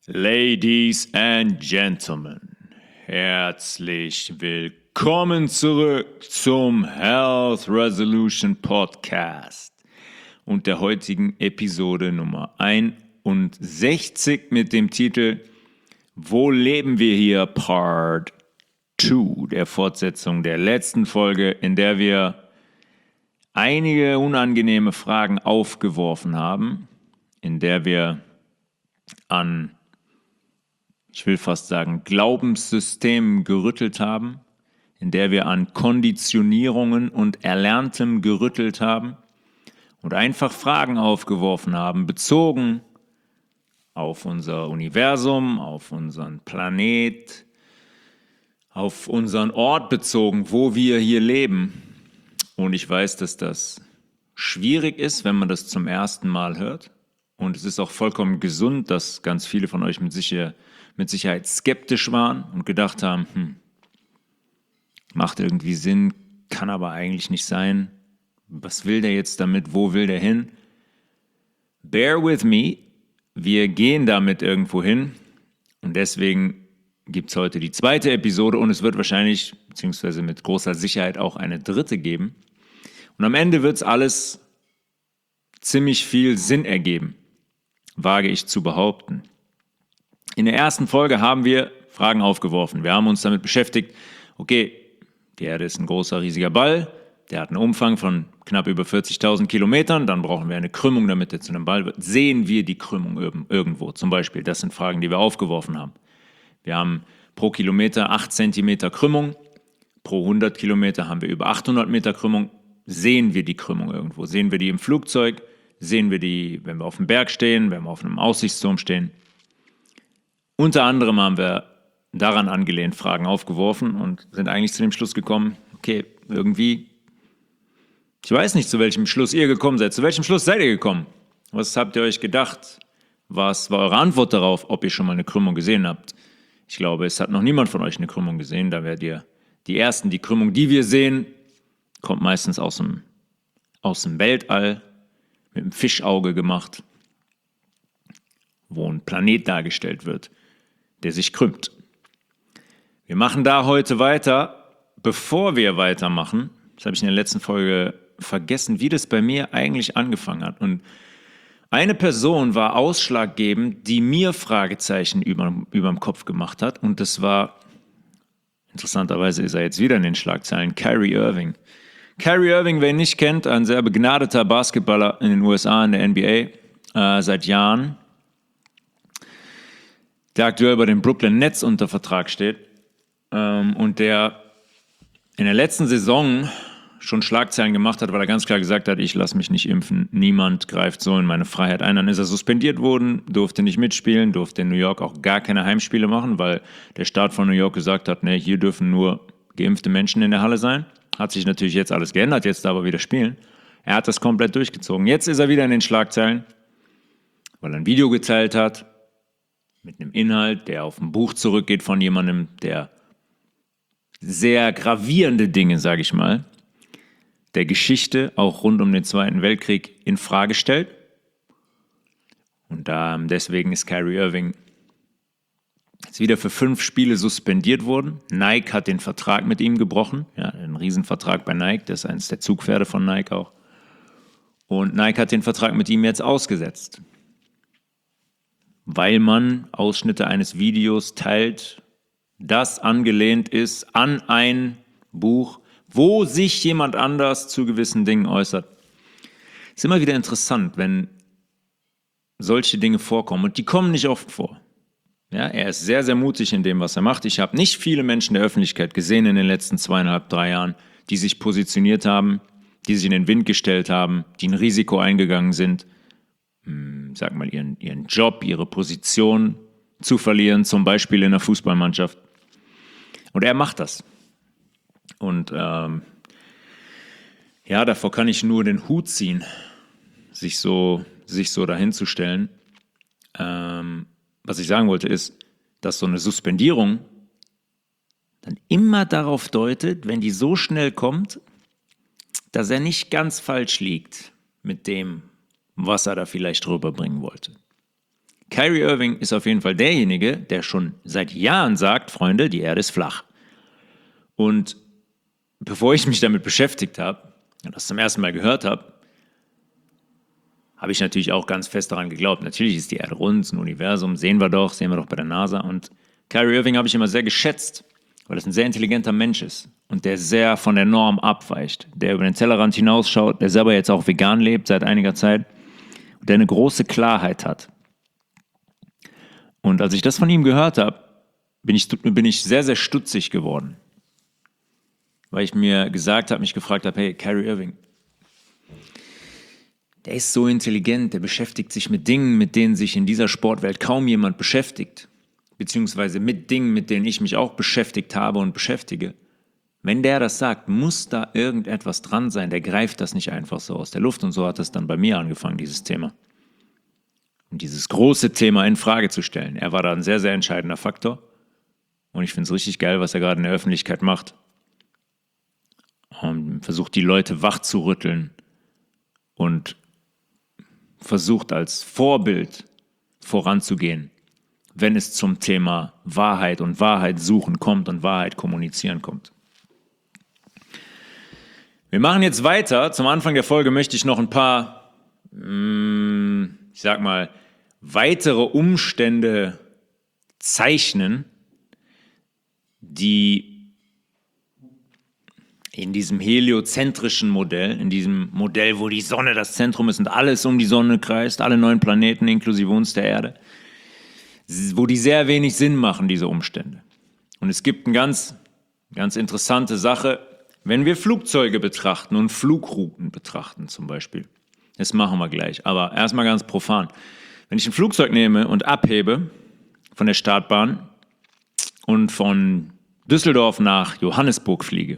Ladies and Gentlemen, herzlich willkommen zurück zum Health Resolution Podcast und der heutigen Episode Nummer 61 mit dem Titel Wo leben wir hier? Part 2, der Fortsetzung der letzten Folge, in der wir einige unangenehme Fragen aufgeworfen haben, in der wir an, ich will fast sagen, Glaubenssystemen gerüttelt haben, in der wir an Konditionierungen und Erlerntem gerüttelt haben und einfach Fragen aufgeworfen haben, bezogen auf unser Universum, auf unseren Planet, auf unseren Ort bezogen, wo wir hier leben. Und ich weiß, dass das schwierig ist, wenn man das zum ersten Mal hört. Und es ist auch vollkommen gesund, dass ganz viele von euch mit Sicherheit skeptisch waren und gedacht haben, macht irgendwie Sinn, kann aber eigentlich nicht sein. Was will der jetzt damit? Wo will der hin? Bear with me. Wir gehen damit irgendwo hin. Und deswegen gibt es heute die zweite Episode und es wird wahrscheinlich, beziehungsweise mit großer Sicherheit auch eine dritte geben. Und am Ende wird es alles ziemlich viel Sinn ergeben, wage ich zu behaupten. In der ersten Folge haben wir Fragen aufgeworfen. Wir haben uns damit beschäftigt, okay, die Erde ist ein großer, riesiger Ball, der hat einen Umfang von knapp über 40.000 Kilometern, dann brauchen wir eine Krümmung, damit er zu einem Ball wird. Sehen wir die Krümmung irgendwo zum Beispiel? Das sind Fragen, die wir aufgeworfen haben. Wir haben pro Kilometer 8 Zentimeter Krümmung, pro 100 Kilometer haben wir über 800 Meter Krümmung. Sehen wir die Krümmung irgendwo? Sehen wir die im Flugzeug? Sehen wir die, wenn wir auf dem Berg stehen, wenn wir auf einem Aussichtsturm stehen? Unter anderem haben wir daran angelehnt Fragen aufgeworfen und sind eigentlich zu dem Schluss gekommen, okay, irgendwie, ich weiß nicht, zu welchem Schluss ihr gekommen seid. Zu welchem Schluss seid ihr gekommen? Was habt ihr euch gedacht? Was war eure Antwort darauf, ob ihr schon mal eine Krümmung gesehen habt? Ich glaube, es hat noch niemand von euch eine Krümmung gesehen. Da werdet ihr die Ersten. Die Krümmung, die wir sehen, kommt meistens aus dem Weltall, mit einem Fischauge gemacht, wo ein Planet dargestellt wird, der sich krümmt. Wir machen da heute weiter. Bevor wir weitermachen, das habe ich in der letzten Folge vergessen, wie das bei mir eigentlich angefangen hat. Und eine Person war ausschlaggebend, die mir Fragezeichen überm Kopf gemacht hat. Und das war, interessanterweise ist er jetzt wieder in den Schlagzeilen, Kyrie Irving. Kyrie Irving, wer ihn nicht kennt, ein sehr begnadeter Basketballer in den USA, in der NBA, seit Jahren, der aktuell bei den Brooklyn Nets unter Vertrag steht und der in der letzten Saison schon Schlagzeilen gemacht hat, weil er ganz klar gesagt hat, ich lasse mich nicht impfen, niemand greift so in meine Freiheit ein. Dann ist er suspendiert worden, durfte nicht mitspielen, durfte in New York auch gar keine Heimspiele machen, weil der Staat von New York gesagt hat, nee, hier dürfen nur geimpfte Menschen in der Halle sein. Hat sich natürlich jetzt alles geändert, jetzt darf er wieder spielen. Er hat das komplett durchgezogen. Jetzt ist er wieder in den Schlagzeilen, weil er ein Video geteilt hat mit einem Inhalt, der auf ein Buch zurückgeht von jemandem, der sehr gravierende Dinge, sage ich mal, der Geschichte auch rund um den Zweiten Weltkrieg in Frage stellt. Und deswegen ist Kyrie Irving jetzt wieder für 5 Spiele suspendiert worden. Nike hat den Vertrag mit ihm gebrochen. Ja, einen Riesenvertrag bei Nike. Das ist eines der Zugpferde von Nike auch. Und Nike hat den Vertrag mit ihm jetzt ausgesetzt. Weil man Ausschnitte eines Videos teilt, das angelehnt ist an ein Buch, wo sich jemand anders zu gewissen Dingen äußert. Es ist immer wieder interessant, wenn solche Dinge vorkommen. Und die kommen nicht oft vor. Ja, er ist sehr, sehr mutig in dem, was er macht. Ich habe nicht viele Menschen der Öffentlichkeit gesehen in den letzten 2,5, 3 Jahren, die sich positioniert haben, die sich in den Wind gestellt haben, die ein Risiko eingegangen sind, sag mal, ihren Job, ihre Position zu verlieren, zum Beispiel in einer Fußballmannschaft. Und er macht das. Und davor kann ich nur den Hut ziehen, sich so dahin zu stellen. Was ich sagen wollte ist, dass so eine Suspendierung dann immer darauf deutet, wenn die so schnell kommt, dass er nicht ganz falsch liegt mit dem, was er da vielleicht rüberbringen wollte. Kyrie Irving ist auf jeden Fall derjenige, der schon seit Jahren sagt, Freunde, die Erde ist flach. Und bevor ich mich damit beschäftigt habe und das zum ersten Mal gehört habe, habe ich natürlich auch ganz fest daran geglaubt. Natürlich ist die Erde rund, ein Universum, sehen wir doch bei der NASA. Und Kyrie Irving habe ich immer sehr geschätzt, weil das ein sehr intelligenter Mensch ist und der sehr von der Norm abweicht, der über den Tellerrand hinausschaut, der selber jetzt auch vegan lebt seit einiger Zeit und der eine große Klarheit hat. Und als ich das von ihm gehört habe, bin ich sehr, sehr stutzig geworden, weil ich mich gefragt habe, hey, Kyrie Irving, der ist so intelligent, der beschäftigt sich mit Dingen, mit denen sich in dieser Sportwelt kaum jemand beschäftigt, beziehungsweise mit Dingen, mit denen ich mich auch beschäftigt habe und beschäftige. Wenn der das sagt, muss da irgendetwas dran sein, der greift das nicht einfach so aus der Luft und so hat es dann bei mir angefangen, dieses Thema. Und dieses große Thema in Frage zu stellen. Er war da ein sehr, sehr entscheidender Faktor und ich finde es richtig geil, was er gerade in der Öffentlichkeit macht. Und versucht die Leute wach zu rütteln und versucht als Vorbild voranzugehen, wenn es zum Thema Wahrheit und Wahrheit suchen kommt und Wahrheit kommunizieren kommt. Wir machen jetzt weiter. Zum Anfang der Folge möchte ich noch ein paar, weitere Umstände zeichnen, die in diesem heliozentrischen Modell, in diesem Modell, wo die Sonne das Zentrum ist und alles um die Sonne kreist, alle 9 Planeten inklusive uns der Erde, wo die sehr wenig Sinn machen, diese Umstände. Und es gibt eine ganz, ganz interessante Sache, wenn wir Flugzeuge betrachten und Flugrouten betrachten zum Beispiel. Das machen wir gleich, aber erstmal ganz profan. Wenn ich ein Flugzeug nehme und abhebe von der Startbahn und von Düsseldorf nach Johannesburg fliege,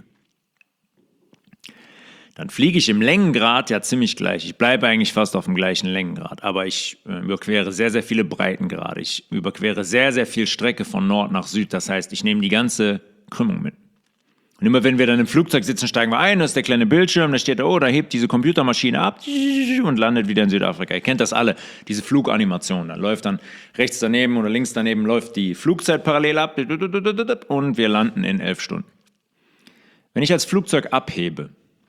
dann fliege ich im Längengrad ja ziemlich gleich. Ich bleibe eigentlich fast auf dem gleichen Längengrad, aber ich überquere sehr, sehr viele Breitengrade. Ich überquere sehr, sehr viel Strecke von Nord nach Süd. Das heißt, ich nehme die ganze Krümmung mit. Und immer wenn wir dann im Flugzeug sitzen, steigen wir ein, da ist der kleine Bildschirm, da steht, da hebt diese Computermaschine ab und landet wieder in Südafrika. Ihr kennt das alle, diese Fluganimation. Da läuft dann rechts daneben oder links daneben läuft die Flugzeit parallel ab und wir landen in 11 Stunden. Wenn ich als Flugzeug abhebe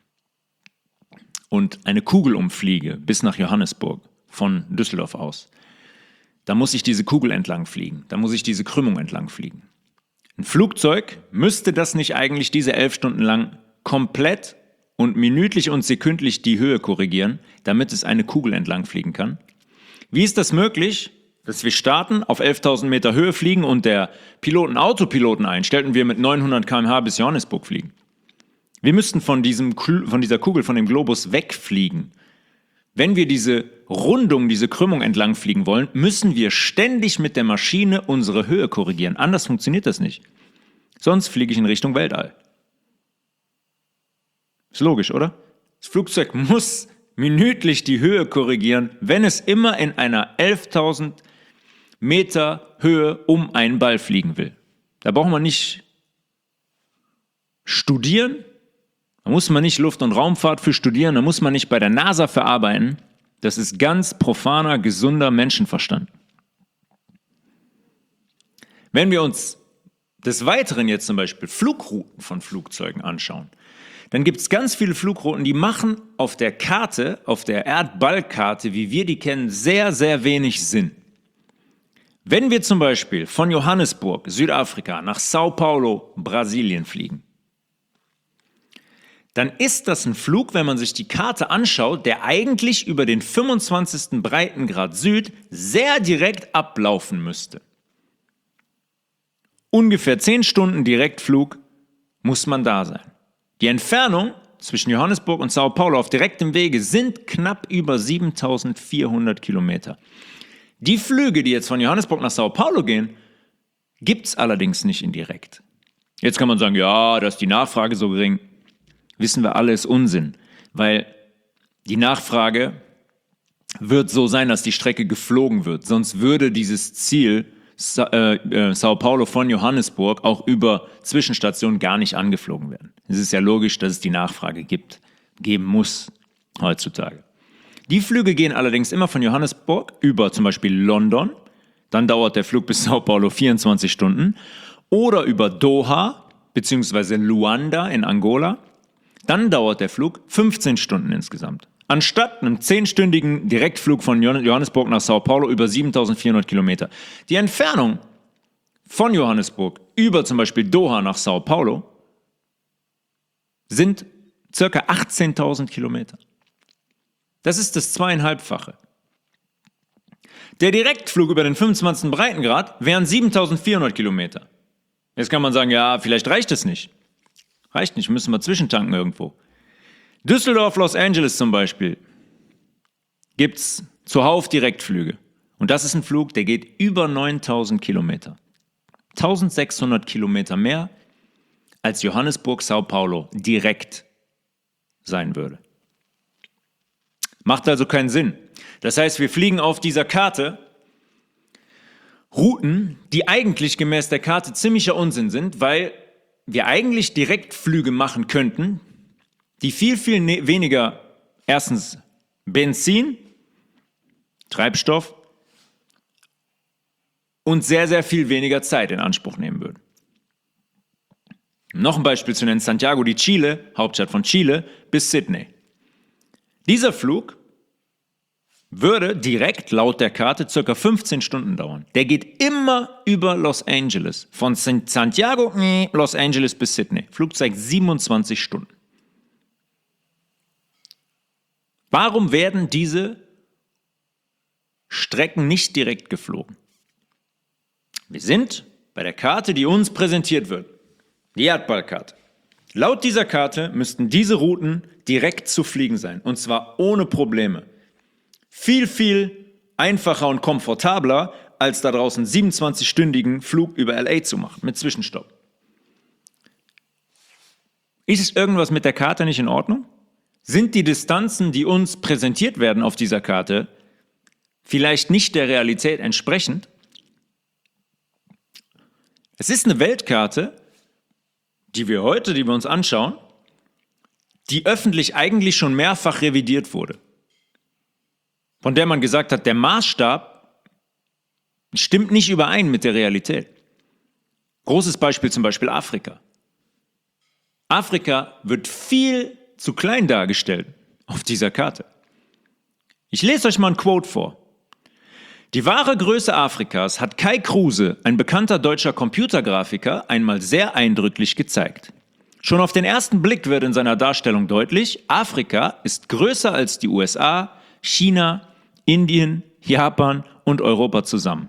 und eine Kugel umfliege bis nach Johannesburg von Düsseldorf aus, dann muss ich diese Kugel entlang fliegen, dann muss ich diese Krümmung entlang fliegen. Ein Flugzeug müsste das nicht eigentlich diese 11 Stunden lang komplett und minütlich und sekündlich die Höhe korrigieren, damit es eine Kugel entlang fliegen kann? Wie ist das möglich, dass wir starten, auf 11.000 Meter Höhe fliegen und der Pilot einen Autopiloten einstellt und wir mit 900 km/h bis Johannesburg fliegen? Wir müssten von dieser Kugel, von dem Globus wegfliegen. Wenn wir diese Rundung, diese Krümmung entlang fliegen wollen, müssen wir ständig mit der Maschine unsere Höhe korrigieren. Anders funktioniert das nicht. Sonst fliege ich in Richtung Weltall. Ist logisch, oder? Das Flugzeug muss minütlich die Höhe korrigieren, wenn es immer in einer 11.000 Meter Höhe um einen Ball fliegen will. Da braucht man nicht studieren. Da muss man nicht Luft- und Raumfahrt für studieren, da muss man nicht bei der NASA für arbeiten. Das ist ganz profaner, gesunder Menschenverstand. Wenn wir uns des Weiteren jetzt zum Beispiel Flugrouten von Flugzeugen anschauen, dann gibt es ganz viele Flugrouten, die machen auf der Karte, auf der Erdballkarte, wie wir die kennen, sehr, sehr wenig Sinn. Wenn wir zum Beispiel von Johannesburg, Südafrika, nach Sao Paulo, Brasilien fliegen, dann ist das ein Flug, wenn man sich die Karte anschaut, der eigentlich über den 25. Breitengrad Süd sehr direkt ablaufen müsste. Ungefähr 10 Stunden Direktflug muss man da sein. Die Entfernung zwischen Johannesburg und Sao Paulo auf direktem Wege sind knapp über 7.400 Kilometer. Die Flüge, die jetzt von Johannesburg nach Sao Paulo gehen, gibt es allerdings nicht indirekt. Jetzt kann man sagen, ja, da ist die Nachfrage so gering. Wissen wir alle, ist Unsinn, weil die Nachfrage wird so sein, dass die Strecke geflogen wird. Sonst würde dieses Ziel Sao Paulo von Johannesburg auch über Zwischenstationen gar nicht angeflogen werden. Es ist ja logisch, dass es die Nachfrage geben muss heutzutage. Die Flüge gehen allerdings immer von Johannesburg über zum Beispiel London, Dann dauert der Flug bis Sao Paulo 24 Stunden. Oder über Doha bzw. Luanda in Angola. Dann dauert der Flug 15 Stunden insgesamt. Anstatt einem 10-stündigen Direktflug von Johannesburg nach Sao Paulo über 7400 Kilometer. Die Entfernung von Johannesburg über zum Beispiel Doha nach Sao Paulo sind ca. 18.000 Kilometer. Das ist das 2,5-fache. Der Direktflug über den 25. Breitengrad wären 7.400 Kilometer. Jetzt kann man sagen, ja, vielleicht reicht es nicht. Reicht nicht, müssen wir zwischentanken irgendwo. Düsseldorf, Los Angeles zum Beispiel gibt es zuhauf Direktflüge. Und das ist ein Flug, der geht über 9.000 Kilometer. 1.600 Kilometer mehr als Johannesburg, Sao Paulo direkt sein würde. Macht also keinen Sinn. Das heißt, wir fliegen auf dieser Karte Routen, die eigentlich gemäß der Karte ziemlicher Unsinn sind, weil wir eigentlich Direktflüge machen könnten, die viel, viel weniger, erstens Benzin, Treibstoff und sehr, sehr viel weniger Zeit in Anspruch nehmen würden. Um noch ein Beispiel zu nennen, Santiago de Chile, Hauptstadt von Chile, bis Sydney. Dieser Flug würde direkt laut der Karte ca. 15 Stunden dauern. Der geht immer über Los Angeles. Von Santiago, Los Angeles bis Sydney. Flugzeit 27 Stunden. Warum werden diese Strecken nicht direkt geflogen? Wir sind bei der Karte, die uns präsentiert wird. Die Erdballkarte. Laut dieser Karte müssten diese Routen direkt zu fliegen sein. Und zwar ohne Probleme. Viel, viel einfacher und komfortabler, als da draußen einen 27-stündigen Flug über LA zu machen, mit Zwischenstopp. Ist irgendwas mit der Karte nicht in Ordnung? Sind die Distanzen, die uns präsentiert werden auf dieser Karte, vielleicht nicht der Realität entsprechend? Es ist eine Weltkarte, die wir uns anschauen, die öffentlich eigentlich schon mehrfach revidiert wurde. Von der man gesagt hat, der Maßstab stimmt nicht überein mit der Realität. Großes Beispiel zum Beispiel Afrika. Afrika wird viel zu klein dargestellt auf dieser Karte. Ich lese euch mal ein Quote vor. Die wahre Größe Afrikas hat Kai Kruse, ein bekannter deutscher Computergrafiker, einmal sehr eindrücklich gezeigt. Schon auf den ersten Blick wird in seiner Darstellung deutlich, Afrika ist größer als die USA, China, Indien, Japan und Europa zusammen.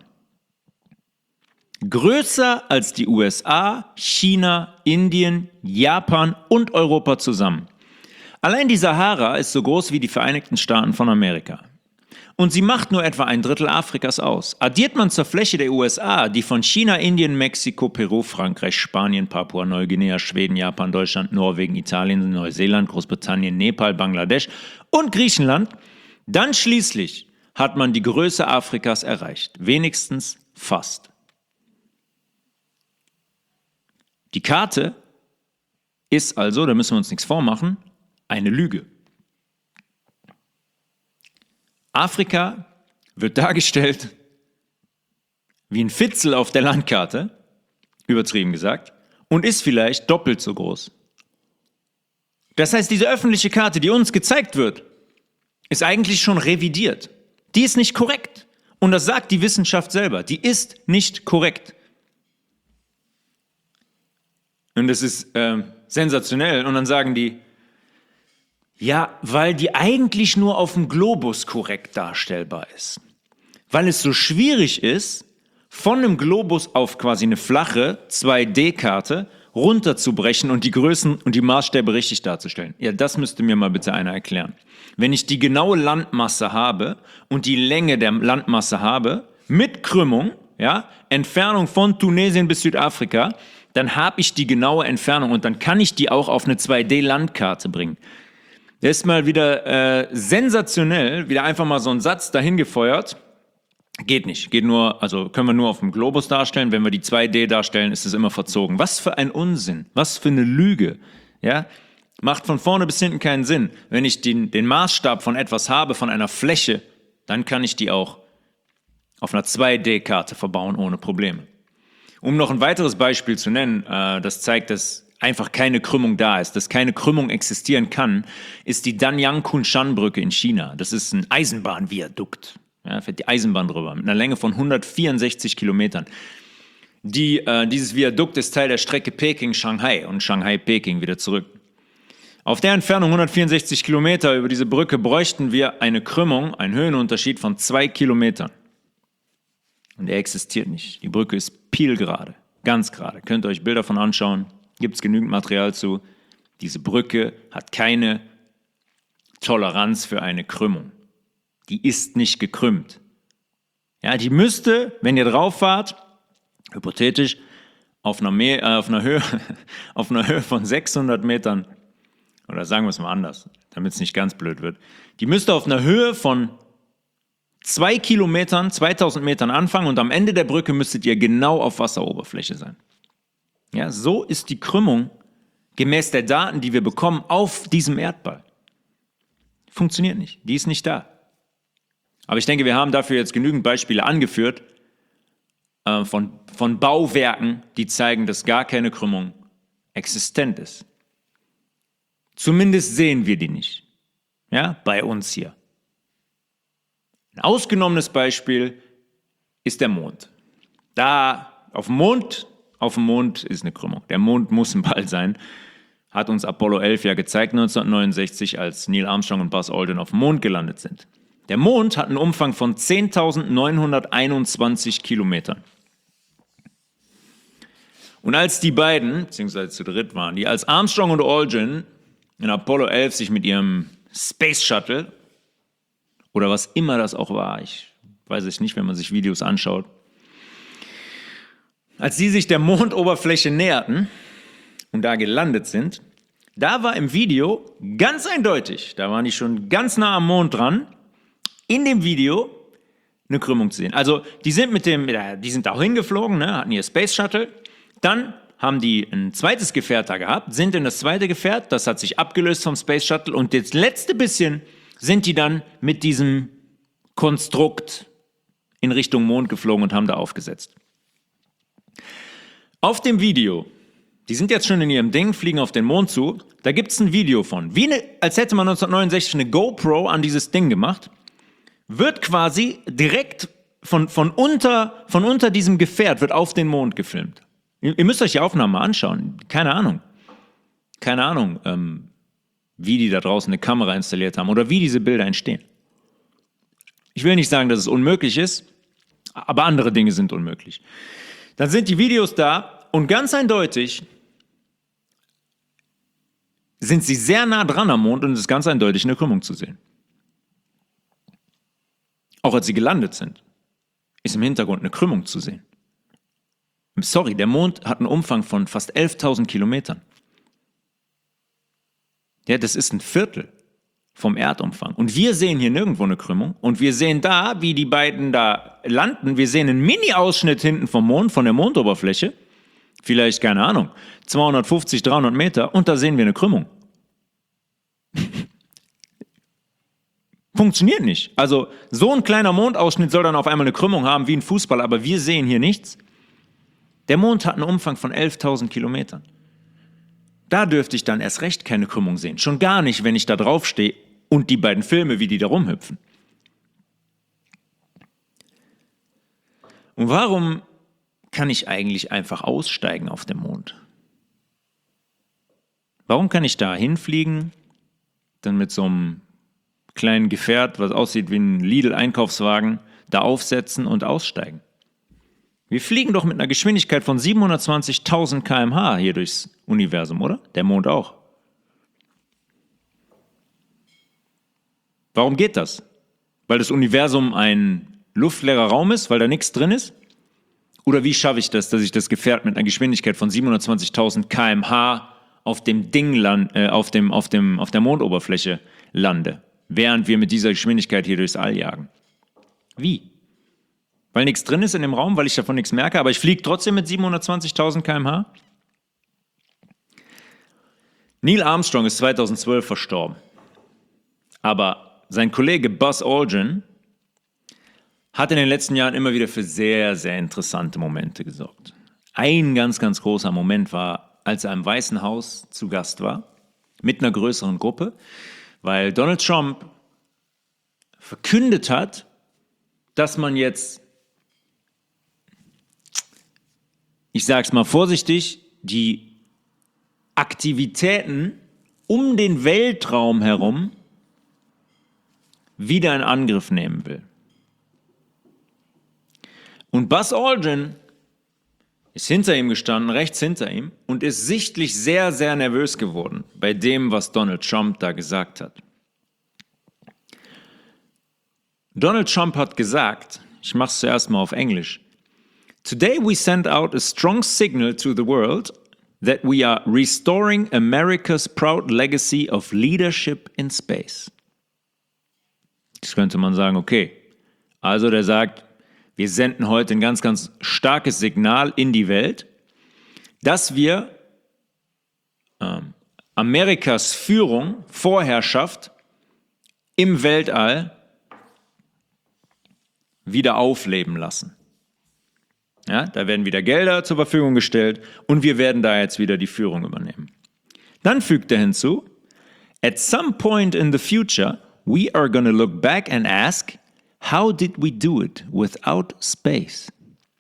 Größer als die USA, China, Indien, Japan und Europa zusammen. Allein die Sahara ist so groß wie die Vereinigten Staaten von Amerika. Und sie macht nur etwa 1/3 Afrikas aus. Addiert man zur Fläche der USA, die von China, Indien, Mexiko, Peru, Frankreich, Spanien, Papua-Neuguinea, Schweden, Japan, Deutschland, Norwegen, Italien, Neuseeland, Großbritannien, Nepal, Bangladesch und Griechenland, dann schließlich hat man die Größe Afrikas erreicht. Wenigstens fast. Die Karte ist also, da müssen wir uns nichts vormachen, eine Lüge. Afrika wird dargestellt wie ein Fitzel auf der Landkarte, übertrieben gesagt, und ist vielleicht doppelt so groß. Das heißt, diese öffentliche Karte, die uns gezeigt wird, ist eigentlich schon revidiert. Die ist nicht korrekt. Und das sagt die Wissenschaft selber. Die ist nicht korrekt. Und das ist sensationell. Und dann sagen die, ja, weil die eigentlich nur auf dem Globus korrekt darstellbar ist. Weil es so schwierig ist, von einem Globus auf quasi eine flache 2D-Karte runterzubrechen und die Größen und die Maßstäbe richtig darzustellen. Ja, das müsste mir mal bitte einer erklären. Wenn ich die genaue Landmasse habe und die Länge der Landmasse habe, mit Krümmung, ja, Entfernung von Tunesien bis Südafrika, dann habe ich die genaue Entfernung und dann kann ich die auch auf eine 2D-Landkarte bringen. Das ist mal wieder sensationell, wieder einfach mal so ein Satz dahin gefeuert. Geht nicht, geht nur, also können wir nur auf dem Globus darstellen. Wenn wir die 2D darstellen, ist es immer verzogen. Was für ein Unsinn, was für eine Lüge, ja? Macht von vorne bis hinten keinen Sinn. Wenn ich den Maßstab von etwas habe, von einer Fläche, dann kann ich die auch auf einer 2D-Karte verbauen ohne Probleme. Um noch ein weiteres Beispiel zu nennen, das zeigt, dass einfach keine Krümmung da ist, dass keine Krümmung existieren kann, ist die Danyang-Kunshan-Brücke in China. Das ist ein Eisenbahnviadukt. Ja, fährt die Eisenbahn drüber mit einer Länge von 164 Kilometern. Dieses Viadukt ist Teil der Strecke Peking-Shanghai und Shanghai-Peking wieder zurück. Auf der Entfernung 164 Kilometer über diese Brücke bräuchten wir eine Krümmung, einen Höhenunterschied von 2 Kilometern. Und er existiert nicht. Die Brücke ist pielgerade, ganz gerade. Könnt ihr euch Bilder davon anschauen, gibt es genügend Material zu. Diese Brücke hat keine Toleranz für eine Krümmung. Die ist nicht gekrümmt. Ja, die müsste, wenn ihr drauf fahrt, hypothetisch, auf einer Höhe von 600 Metern, oder sagen wir es mal anders, damit es nicht ganz blöd wird, die müsste auf einer Höhe von 2 Kilometern, 2000 Metern anfangen und am Ende der Brücke müsstet ihr genau auf Wasseroberfläche sein. Ja, so ist die Krümmung gemäß der Daten, die wir bekommen, auf diesem Erdball. Funktioniert nicht, die ist nicht da. Aber ich denke, wir haben dafür jetzt genügend Beispiele angeführt von Bauwerken, die zeigen, dass gar keine Krümmung existent ist. Zumindest sehen wir die nicht. Ja, bei uns hier. Ein ausgenommenes Beispiel ist der Mond. Auf dem Mond ist eine Krümmung. Der Mond muss ein Ball sein. Hat uns Apollo 11 ja gezeigt 1969, als Neil Armstrong und Buzz Aldrin auf dem Mond gelandet sind. Der Mond hat einen Umfang von 10.921 Kilometern. Und als die beiden, beziehungsweise zu dritt waren, als Armstrong und Aldrin in Apollo 11 sich mit ihrem Space Shuttle, oder was immer das auch war, ich weiß es nicht, wenn man sich Videos anschaut, als sie sich der Mondoberfläche näherten und da gelandet sind, da war im Video ganz eindeutig, da waren die schon ganz nah am Mond dran, in dem Video eine Krümmung zu sehen. Also die sind da hingeflogen, ne, hatten ihr Space Shuttle, dann haben die ein zweites Gefährt da gehabt, sind in das zweite Gefährt, das hat sich abgelöst vom Space Shuttle und das letzte bisschen sind die dann mit diesem Konstrukt in Richtung Mond geflogen und haben da aufgesetzt. Auf dem Video, die sind jetzt schon in ihrem Ding, fliegen auf den Mond zu, da gibt es ein Video von, als hätte man 1969 eine GoPro an dieses Ding gemacht, wird quasi direkt von unter diesem Gefährt wird auf den Mond gefilmt. Ihr müsst euch die Aufnahmen mal anschauen. Keine Ahnung, wie die da draußen eine Kamera installiert haben oder wie diese Bilder entstehen. Ich will nicht sagen, dass es unmöglich ist, aber andere Dinge sind unmöglich. Dann sind die Videos da und ganz eindeutig sind sie sehr nah dran am Mond und es ist ganz eindeutig eine Krümmung zu sehen. Auch als sie gelandet sind, ist im Hintergrund eine Krümmung zu sehen. Sorry, der Mond hat einen Umfang von fast 11.000 Kilometern. Ja, das ist ein Viertel vom Erdumfang. Und wir sehen hier nirgendwo eine Krümmung. Und wir sehen da, wie die beiden da landen. Wir sehen einen Mini-Ausschnitt hinten vom Mond, von der Mondoberfläche. Vielleicht, keine Ahnung, 250, 300 Meter. Und da sehen wir eine Krümmung. Funktioniert nicht. Also so ein kleiner Mondausschnitt soll dann auf einmal eine Krümmung haben wie ein Fußball. Aber wir sehen hier nichts. Der Mond hat einen Umfang von 11.000 Kilometern. Da dürfte ich dann erst recht keine Krümmung sehen. Schon gar nicht, wenn ich da drauf stehe und die beiden filme, wie die da rumhüpfen. Und warum kann ich eigentlich einfach aussteigen auf dem Mond? Warum kann ich da hinfliegen, dann mit so einem kleinen Gefährt, was aussieht wie ein Lidl-Einkaufswagen, da aufsetzen und aussteigen? Wir fliegen doch mit einer Geschwindigkeit von 720.000 km/h hier durchs Universum, oder? Der Mond auch. Warum geht das? Weil das Universum ein luftleerer Raum ist, weil da nichts drin ist? Oder wie schaffe ich das, dass ich das Gefährt mit einer Geschwindigkeit von 720.000 km/h auf dem Ding auf der Mondoberfläche lande, während wir mit dieser Geschwindigkeit hier durchs All jagen? Wie? Weil nichts drin ist in dem Raum, weil ich davon nichts merke, aber ich fliege trotzdem mit 720.000 km/h? Neil Armstrong ist 2012 verstorben. Aber sein Kollege Buzz Aldrin hat in den letzten Jahren immer wieder für sehr, sehr interessante Momente gesorgt. Ein ganz, ganz großer Moment war, als er im Weißen Haus zu Gast war, mit einer größeren Gruppe, weil Donald Trump verkündet hat, dass man jetzt, ich sage es mal vorsichtig, die Aktivitäten um den Weltraum herum wieder in Angriff nehmen will. Und Buzz Aldrin ist hinter ihm gestanden, rechts hinter ihm, und ist sichtlich sehr, sehr nervös geworden bei dem, was Donald Trump da gesagt hat. Donald Trump hat gesagt, ich mache es zuerst mal auf Englisch, "Today we send out a strong signal to the world that we are restoring America's proud legacy of leadership in space." Jetzt könnte man sagen, okay, also der sagt, wir senden heute ein ganz, ganz starkes Signal in die Welt, dass wir Amerikas Führung, Vorherrschaft im Weltall wieder aufleben lassen. Ja, da werden wieder Gelder zur Verfügung gestellt und wir werden da jetzt wieder die Führung übernehmen. Dann fügt er hinzu, "At some point in the future, we are going to look back and ask, how did we do it without space?"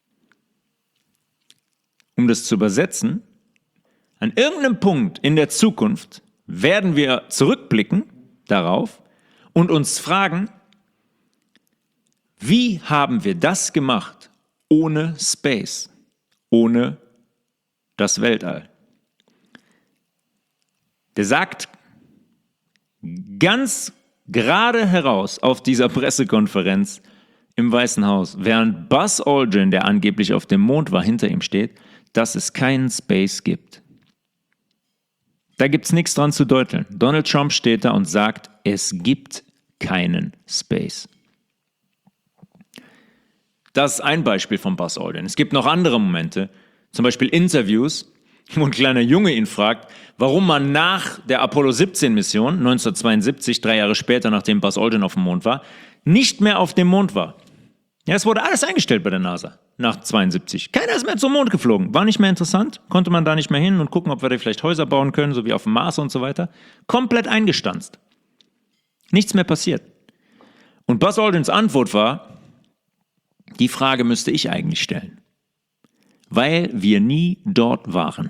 Um das zu übersetzen, an irgendeinem Punkt in der Zukunft werden wir zurückblicken darauf und uns fragen, wie haben wir das gemacht ohne Space, ohne das Weltall? Der sagt ganz gerade heraus auf dieser Pressekonferenz im Weißen Haus, während Buzz Aldrin, der angeblich auf dem Mond war, hinter ihm steht, dass es keinen Space gibt. Da gibt es nichts dran zu deuteln. Donald Trump steht da und sagt, es gibt keinen Space. Das ist ein Beispiel von Buzz Aldrin. Es gibt noch andere Momente, zum Beispiel Interviews, wo ein kleiner Junge ihn fragt, warum man nach der Apollo-17-Mission 1972, 3 Jahre später, nachdem Buzz Aldrin auf dem Mond war, nicht mehr auf dem Mond war. Ja, es wurde alles eingestellt bei der NASA nach 72. Keiner ist mehr zum Mond geflogen. War nicht mehr interessant, konnte man da nicht mehr hin und gucken, ob wir da vielleicht Häuser bauen können, so wie auf dem Mars und so weiter. Komplett eingestanzt. Nichts mehr passiert. Und Buzz Aldrins Antwort war, die Frage müsste ich eigentlich stellen, weil wir nie dort waren.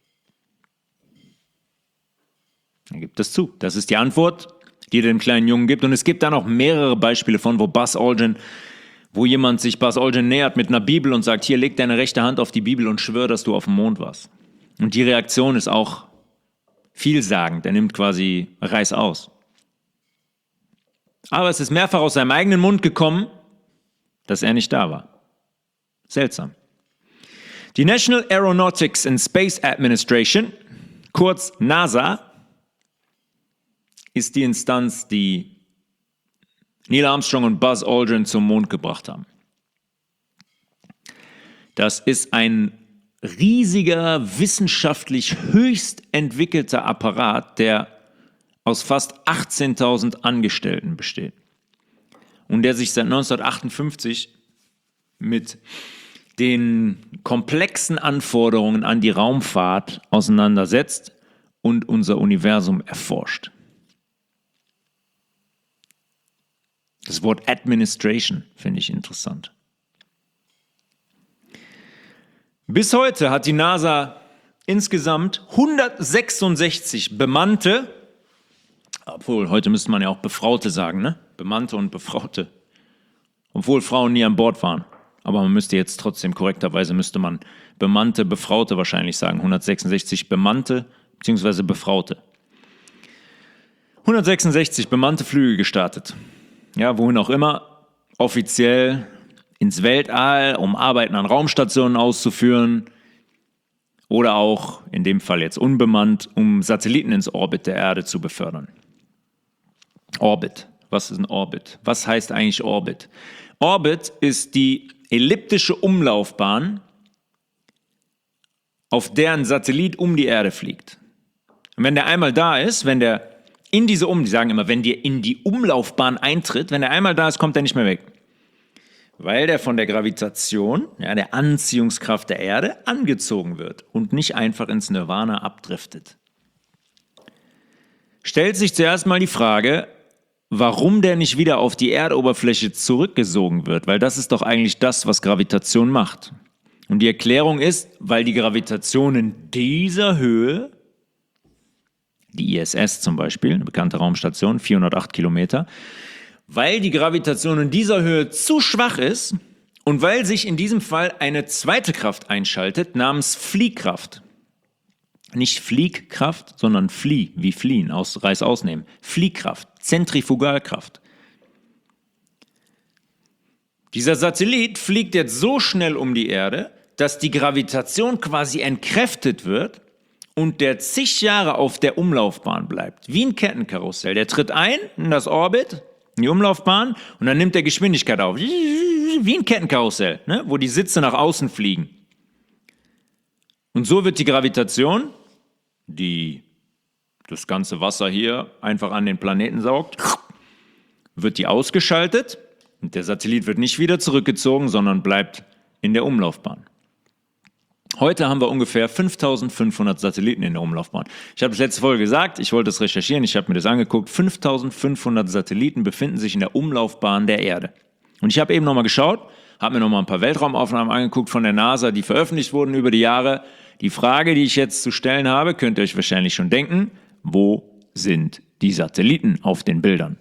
Er gibt das zu. Das ist die Antwort, die er dem kleinen Jungen gibt. Und es gibt da noch mehrere Beispiele von, wo jemand sich Buzz Aldrin nähert mit einer Bibel und sagt, hier, leg deine rechte Hand auf die Bibel und schwör, dass du auf dem Mond warst. Und die Reaktion ist auch vielsagend. Er nimmt quasi Reiß aus. Aber es ist mehrfach aus seinem eigenen Mund gekommen, dass er nicht da war. Seltsam. Die National Aeronautics and Space Administration, kurz NASA, ist die Instanz, die Neil Armstrong und Buzz Aldrin zum Mond gebracht haben. Das ist ein riesiger, wissenschaftlich höchst entwickelter Apparat, der aus fast 18.000 Angestellten besteht und der sich seit 1958 mit den komplexen Anforderungen an die Raumfahrt auseinandersetzt und unser Universum erforscht. Das Wort Administration finde ich interessant. Bis heute hat die NASA insgesamt 166 bemannte, obwohl heute müsste man ja auch Befraute sagen, ne? Bemannte und Befraute, obwohl Frauen nie an Bord waren. Aber man müsste jetzt trotzdem korrekterweise bemannte, Befraute wahrscheinlich sagen. 166 bemannte bzw. Befraute. 166 bemannte Flüge gestartet. Ja, wohin auch immer, offiziell ins Weltall, um Arbeiten an Raumstationen auszuführen oder auch, in dem Fall jetzt unbemannt, um Satelliten ins Orbit der Erde zu befördern. Orbit. Was ist ein Orbit? Was heißt eigentlich Orbit? Orbit ist die elliptische Umlaufbahn, auf der ein Satellit um die Erde fliegt. Und wenn der einmal da ist, die sagen immer, wenn der in die Umlaufbahn eintritt, wenn er einmal da ist, kommt er nicht mehr weg. Weil der von der Gravitation, der Anziehungskraft der Erde, angezogen wird und nicht einfach ins Nirvana abdriftet. Stellt sich zuerst mal die Frage, warum der nicht wieder auf die Erdoberfläche zurückgesogen wird, weil das ist doch eigentlich das, was Gravitation macht. Und die Erklärung ist, weil die Gravitation in dieser Höhe, die ISS zum Beispiel, eine bekannte Raumstation, 408 Kilometer, weil die Gravitation in dieser Höhe zu schwach ist und weil sich in diesem Fall eine zweite Kraft einschaltet namens Fliehkraft. Nicht Fliehkraft, sondern Flieh, wie fliehen, Reiß ausnehmen. Fliehkraft, Zentrifugalkraft. Dieser Satellit fliegt jetzt so schnell um die Erde, dass die Gravitation quasi entkräftet wird und der zig Jahre auf der Umlaufbahn bleibt. Wie ein Kettenkarussell. Der tritt ein in das Orbit, in die Umlaufbahn und dann nimmt er Geschwindigkeit auf. Wie ein Kettenkarussell, ne? Wo die Sitze nach außen fliegen. Und so wird die Gravitation, die das ganze Wasser hier einfach an den Planeten saugt, wird die ausgeschaltet und der Satellit wird nicht wieder zurückgezogen, sondern bleibt in der Umlaufbahn. Heute haben wir ungefähr 5500 Satelliten in der Umlaufbahn. Ich habe das letzte Folge gesagt, ich wollte das recherchieren, ich habe mir das angeguckt. 5500 Satelliten befinden sich in der Umlaufbahn der Erde. Und ich habe eben nochmal geschaut, habe mir nochmal ein paar Weltraumaufnahmen angeguckt von der NASA, die veröffentlicht wurden über die Jahre. Die Frage, die ich jetzt zu stellen habe, könnt ihr euch wahrscheinlich schon denken, wo sind die Satelliten auf den Bildern?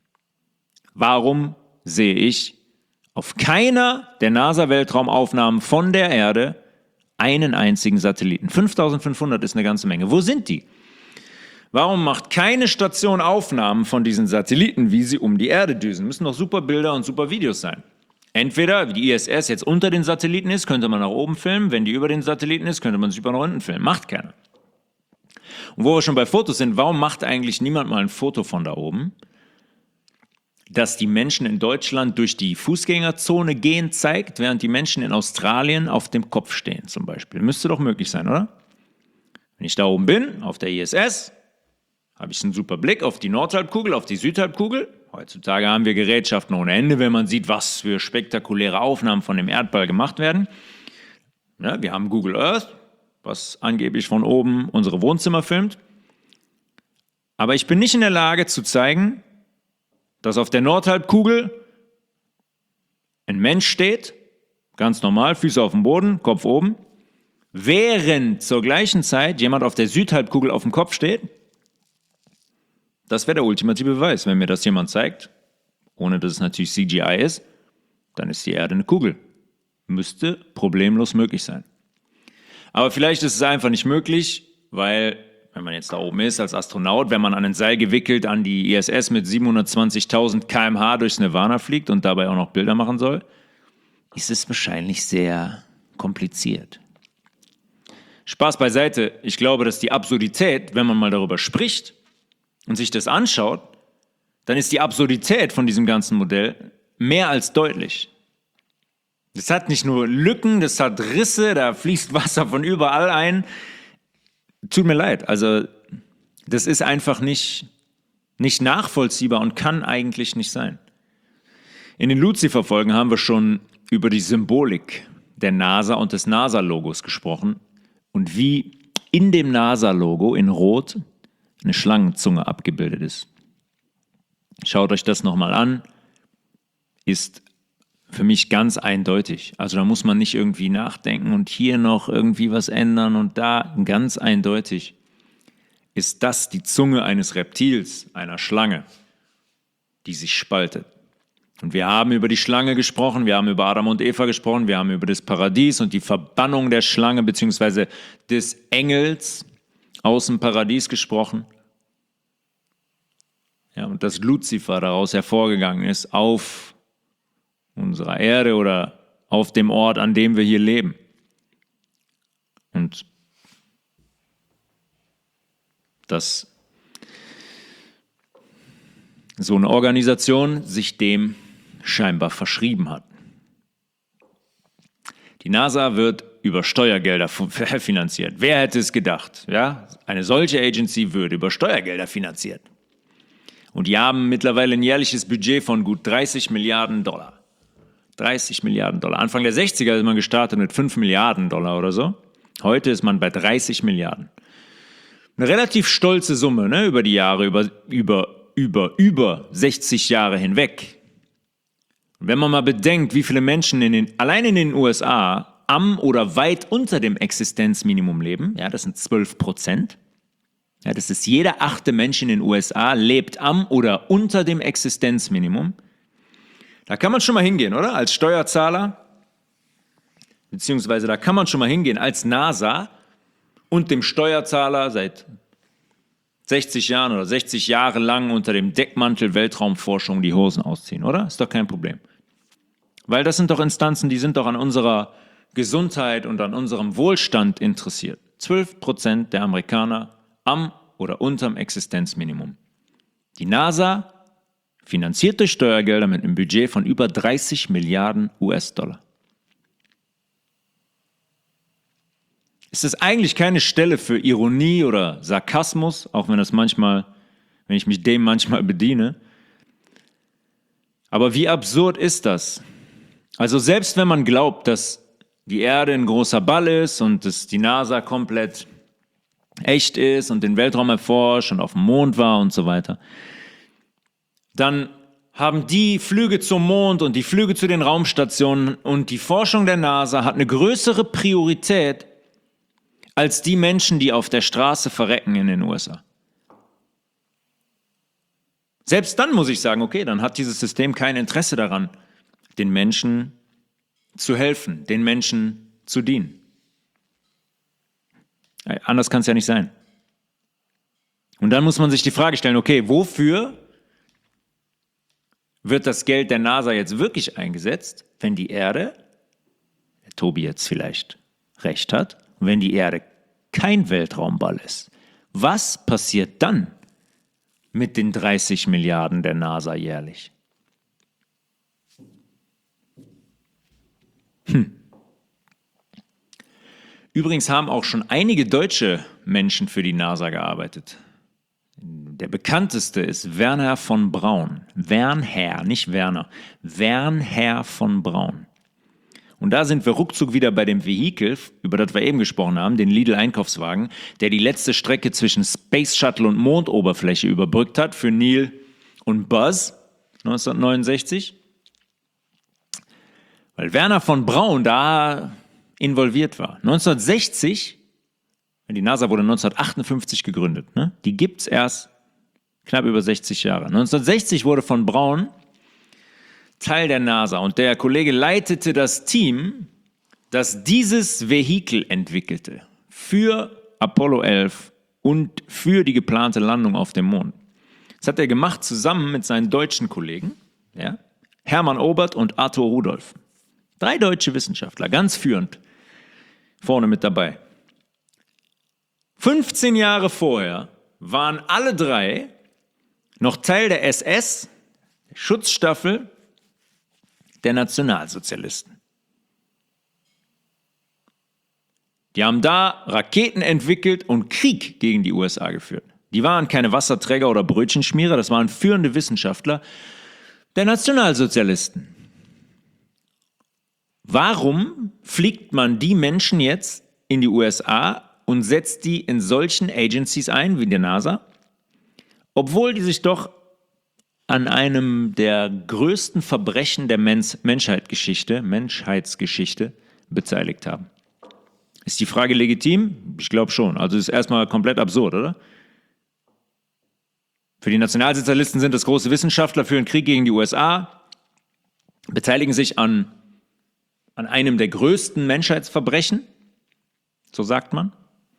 Warum sehe ich auf keiner der NASA-Weltraumaufnahmen von der Erde einen einzigen Satelliten? 5500 ist eine ganze Menge. Wo sind die? Warum macht keine Station Aufnahmen von diesen Satelliten, wie sie um die Erde düsen? Müssen doch super Bilder und super Videos sein. Entweder, wie die ISS jetzt unter den Satelliten ist, könnte man nach oben filmen. Wenn die über den Satelliten ist, könnte man sich über nach unten filmen. Macht keiner. Und wo wir schon bei Fotos sind, warum macht eigentlich niemand mal ein Foto von da oben, das die Menschen in Deutschland durch die Fußgängerzone gehen zeigt, während die Menschen in Australien auf dem Kopf stehen zum Beispiel? Müsste doch möglich sein, oder? Wenn ich da oben bin, auf der ISS, habe ich einen super Blick auf die Nordhalbkugel, auf die Südhalbkugel. Heutzutage haben wir Gerätschaften ohne Ende, wenn man sieht, was für spektakuläre Aufnahmen von dem Erdball gemacht werden. Ja, wir haben Google Earth, was angeblich von oben unsere Wohnzimmer filmt. Aber ich bin nicht in der Lage zu zeigen, dass auf der Nordhalbkugel ein Mensch steht, ganz normal, Füße auf dem Boden, Kopf oben, während zur gleichen Zeit jemand auf der Südhalbkugel auf dem Kopf steht. Das wäre der ultimative Beweis. Wenn mir das jemand zeigt, ohne dass es natürlich CGI ist, dann ist die Erde eine Kugel. Müsste problemlos möglich sein. Aber vielleicht ist es einfach nicht möglich, weil, wenn man jetzt da oben ist als Astronaut, wenn man an ein Seil gewickelt an die ISS mit 720.000 km/h durchs Nirvana fliegt und dabei auch noch Bilder machen soll, ist es wahrscheinlich sehr kompliziert. Spaß beiseite. Ich glaube, dass die Absurdität, wenn man mal darüber spricht und sich das anschaut, dann ist die Absurdität von diesem ganzen Modell mehr als deutlich. Das hat nicht nur Lücken, das hat Risse, da fließt Wasser von überall ein. Tut mir leid, also das ist einfach nicht nachvollziehbar und kann eigentlich nicht sein. In den Lucifer-Folgen haben wir schon über die Symbolik der NASA und des NASA-Logos gesprochen und wie in dem NASA-Logo in Rot eine Schlangenzunge abgebildet ist. Schaut euch das nochmal an, ist für mich ganz eindeutig. Also da muss man nicht irgendwie nachdenken und hier noch irgendwie was ändern und da. Ganz eindeutig ist das die Zunge eines Reptils, einer Schlange, die sich spaltet. Und wir haben über die Schlange gesprochen, wir haben über Adam und Eva gesprochen, wir haben über das Paradies und die Verbannung der Schlange bzw. des Engels aus dem Paradies gesprochen. Ja, und dass Luzifer daraus hervorgegangen ist auf unserer Erde oder auf dem Ort, an dem wir hier leben. Und dass so eine Organisation sich dem scheinbar verschrieben hat. Die NASA wird über Steuergelder finanziert. Wer hätte es gedacht? Ja? Eine solche Agency würde über Steuergelder finanziert. Und die haben mittlerweile ein jährliches Budget von gut $30 Milliarden. $30 Milliarden. Anfang der 60er ist man gestartet mit $5 Milliarden oder so. Heute ist man bei 30 Milliarden. Eine relativ stolze Summe, ne, über die Jahre, über 60 Jahre hinweg. Und wenn man mal bedenkt, wie viele Menschen allein in den USA am oder weit unter dem Existenzminimum leben, ja, das sind 12%. Ja, das ist jeder 8. Mensch in den USA lebt am oder unter dem Existenzminimum. Da kann man schon mal hingehen, oder? Als Steuerzahler, beziehungsweise da kann man schon mal hingehen als NASA und dem Steuerzahler seit 60 Jahren oder 60 Jahre lang unter dem Deckmantel Weltraumforschung die Hosen ausziehen, oder? Ist doch kein Problem. Weil das sind doch Instanzen, die sind doch an unserer Gesundheit und an unserem Wohlstand interessiert. 12% der Amerikaner am oder unterm Existenzminimum. Die NASA finanziert durch Steuergelder mit einem Budget von über 30 Milliarden US-Dollar. Ist das eigentlich keine Stelle für Ironie oder Sarkasmus, auch wenn ich mich dem manchmal bediene? Aber wie absurd ist das? Also selbst wenn man glaubt, dass die Erde ein großer Ball ist und dass die NASA komplett echt ist und den Weltraum erforscht und auf dem Mond war und so weiter, dann haben die Flüge zum Mond und die Flüge zu den Raumstationen und die Forschung der NASA hat eine größere Priorität als die Menschen, die auf der Straße verrecken in den USA. Selbst dann muss ich sagen, okay, dann hat dieses System kein Interesse daran, den Menschen zu helfen, den Menschen zu dienen. Anders kann es ja nicht sein. Und dann muss man sich die Frage stellen, okay, wofür wird das Geld der NASA jetzt wirklich eingesetzt, wenn die Erde, der Tobi jetzt vielleicht recht hat, wenn die Erde kein Weltraumball ist? Was passiert dann mit den 30 Milliarden der NASA jährlich? Übrigens haben auch schon einige deutsche Menschen für die NASA gearbeitet. Der bekannteste ist Wernher von Braun. Wernher, nicht Werner. Wernher von Braun. Und da sind wir ruckzuck wieder bei dem Vehikel, über das wir eben gesprochen haben, den Lidl-Einkaufswagen, der die letzte Strecke zwischen Space Shuttle und Mondoberfläche überbrückt hat für Neil und Buzz 1969. Weil Wernher von Braun da involviert war. 1960, die NASA wurde 1958 gegründet, ne? Die gibt es erst knapp über 60 Jahre. 1960 wurde von Braun Teil der NASA und der Kollege leitete das Team, das dieses Vehikel entwickelte für Apollo 11 und für die geplante Landung auf dem Mond. Das hat er gemacht zusammen mit seinen deutschen Kollegen, ja? Hermann Obert und Arthur Rudolph. 3 deutsche Wissenschaftler, ganz führend, vorne mit dabei. 15 Jahre vorher waren alle 3 noch Teil der SS, der Schutzstaffel der Nationalsozialisten. Die haben da Raketen entwickelt und Krieg gegen die USA geführt. Die waren keine Wasserträger oder Brötchenschmierer, das waren führende Wissenschaftler der Nationalsozialisten. Warum fliegt man die Menschen jetzt in die USA und setzt die in solchen Agencies ein wie der NASA, obwohl die sich doch an einem der größten Verbrechen der Menschheitsgeschichte beteiligt haben? Ist die Frage legitim? Ich glaube schon. Also ist erstmal komplett absurd, oder? Für die Nationalsozialisten sind das große Wissenschaftler, führen Krieg gegen die USA, beteiligen sich an einem der größten Menschheitsverbrechen, so sagt man.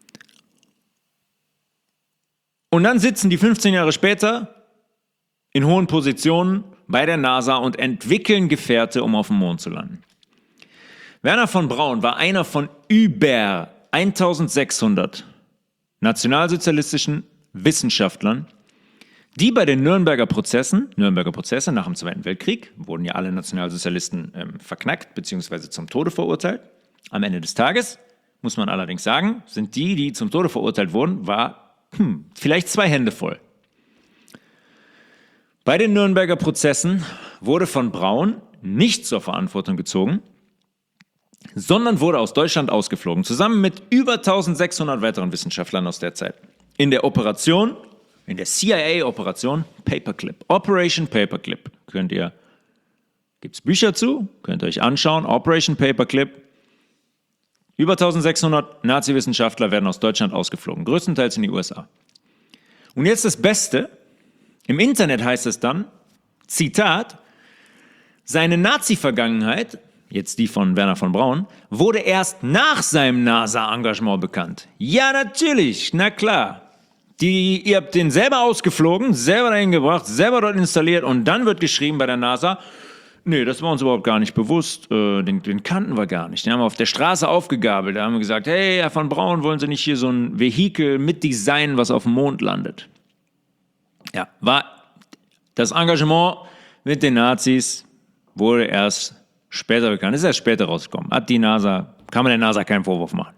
Und dann sitzen die 15 Jahre später in hohen Positionen bei der NASA und entwickeln Gefährte, um auf dem Mond zu landen. Wernher von Braun war einer von über 1600 nationalsozialistischen Wissenschaftlern, die bei den Nürnberger Prozesse nach dem Zweiten Weltkrieg, wurden ja alle Nationalsozialisten verknackt bzw. zum Tode verurteilt. Am Ende des Tages, muss man allerdings sagen, sind die zum Tode verurteilt wurden, war vielleicht 2 Hände voll. Bei den Nürnberger Prozessen wurde von Braun nicht zur Verantwortung gezogen, sondern wurde aus Deutschland ausgeflogen, zusammen mit über 1600 weiteren Wissenschaftlern aus der Zeit. In der CIA-Operation Paperclip. Operation Paperclip. Gibt es Bücher zu? Könnt ihr euch anschauen. Operation Paperclip. Über 1600 Nazi-Wissenschaftler werden aus Deutschland ausgeflogen, größtenteils in die USA. Und jetzt das Beste. Im Internet heißt es dann, Zitat, seine Nazi-Vergangenheit, jetzt die von Wernher von Braun, wurde erst nach seinem NASA-Engagement bekannt. Ja, natürlich, na klar. Ihr habt den selber ausgeflogen, selber dahin gebracht, selber dort installiert und dann wird geschrieben bei der NASA, nee, das war uns überhaupt gar nicht bewusst, den kannten wir gar nicht. Den haben wir auf der Straße aufgegabelt, da haben wir gesagt, hey, Herr von Braun, wollen Sie nicht hier so ein Vehikel mitdesignen, was auf dem Mond landet? Ja, war das Engagement mit den Nazis wurde erst später bekannt, ist erst später rausgekommen. Kann man der NASA keinen Vorwurf machen.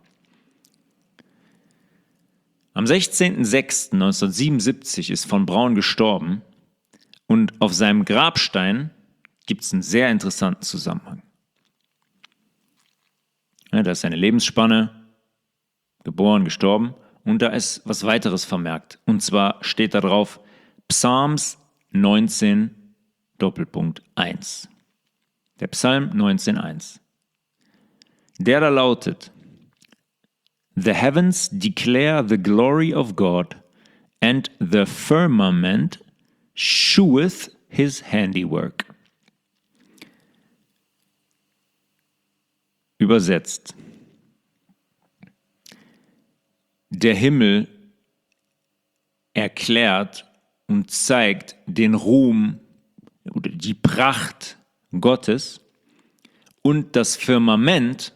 Am 16.06.1977 ist von Braun gestorben und auf seinem Grabstein gibt es einen sehr interessanten Zusammenhang. Ja, da ist seine Lebensspanne, geboren, gestorben und da ist was weiteres vermerkt. Und zwar steht da drauf Psalms 19, Doppelpunkt 1. Der Psalm 19,1. Der da lautet: The heavens declare the glory of God, and the firmament sheweth his handiwork. Übersetzt: Der Himmel erklärt und zeigt den Ruhm oder die Pracht Gottes und das Firmament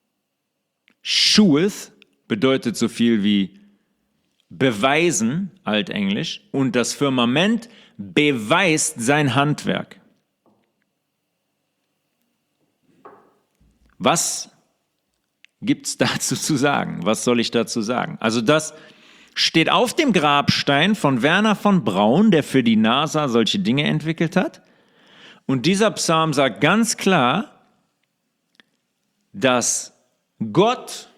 sheweth bedeutet so viel wie beweisen, altenglisch, und das Firmament beweist sein Handwerk. Was gibt's dazu zu sagen? Was soll ich dazu sagen? Also das steht auf dem Grabstein von Wernher von Braun, der für die NASA solche Dinge entwickelt hat. Und dieser Psalm sagt ganz klar, dass Gott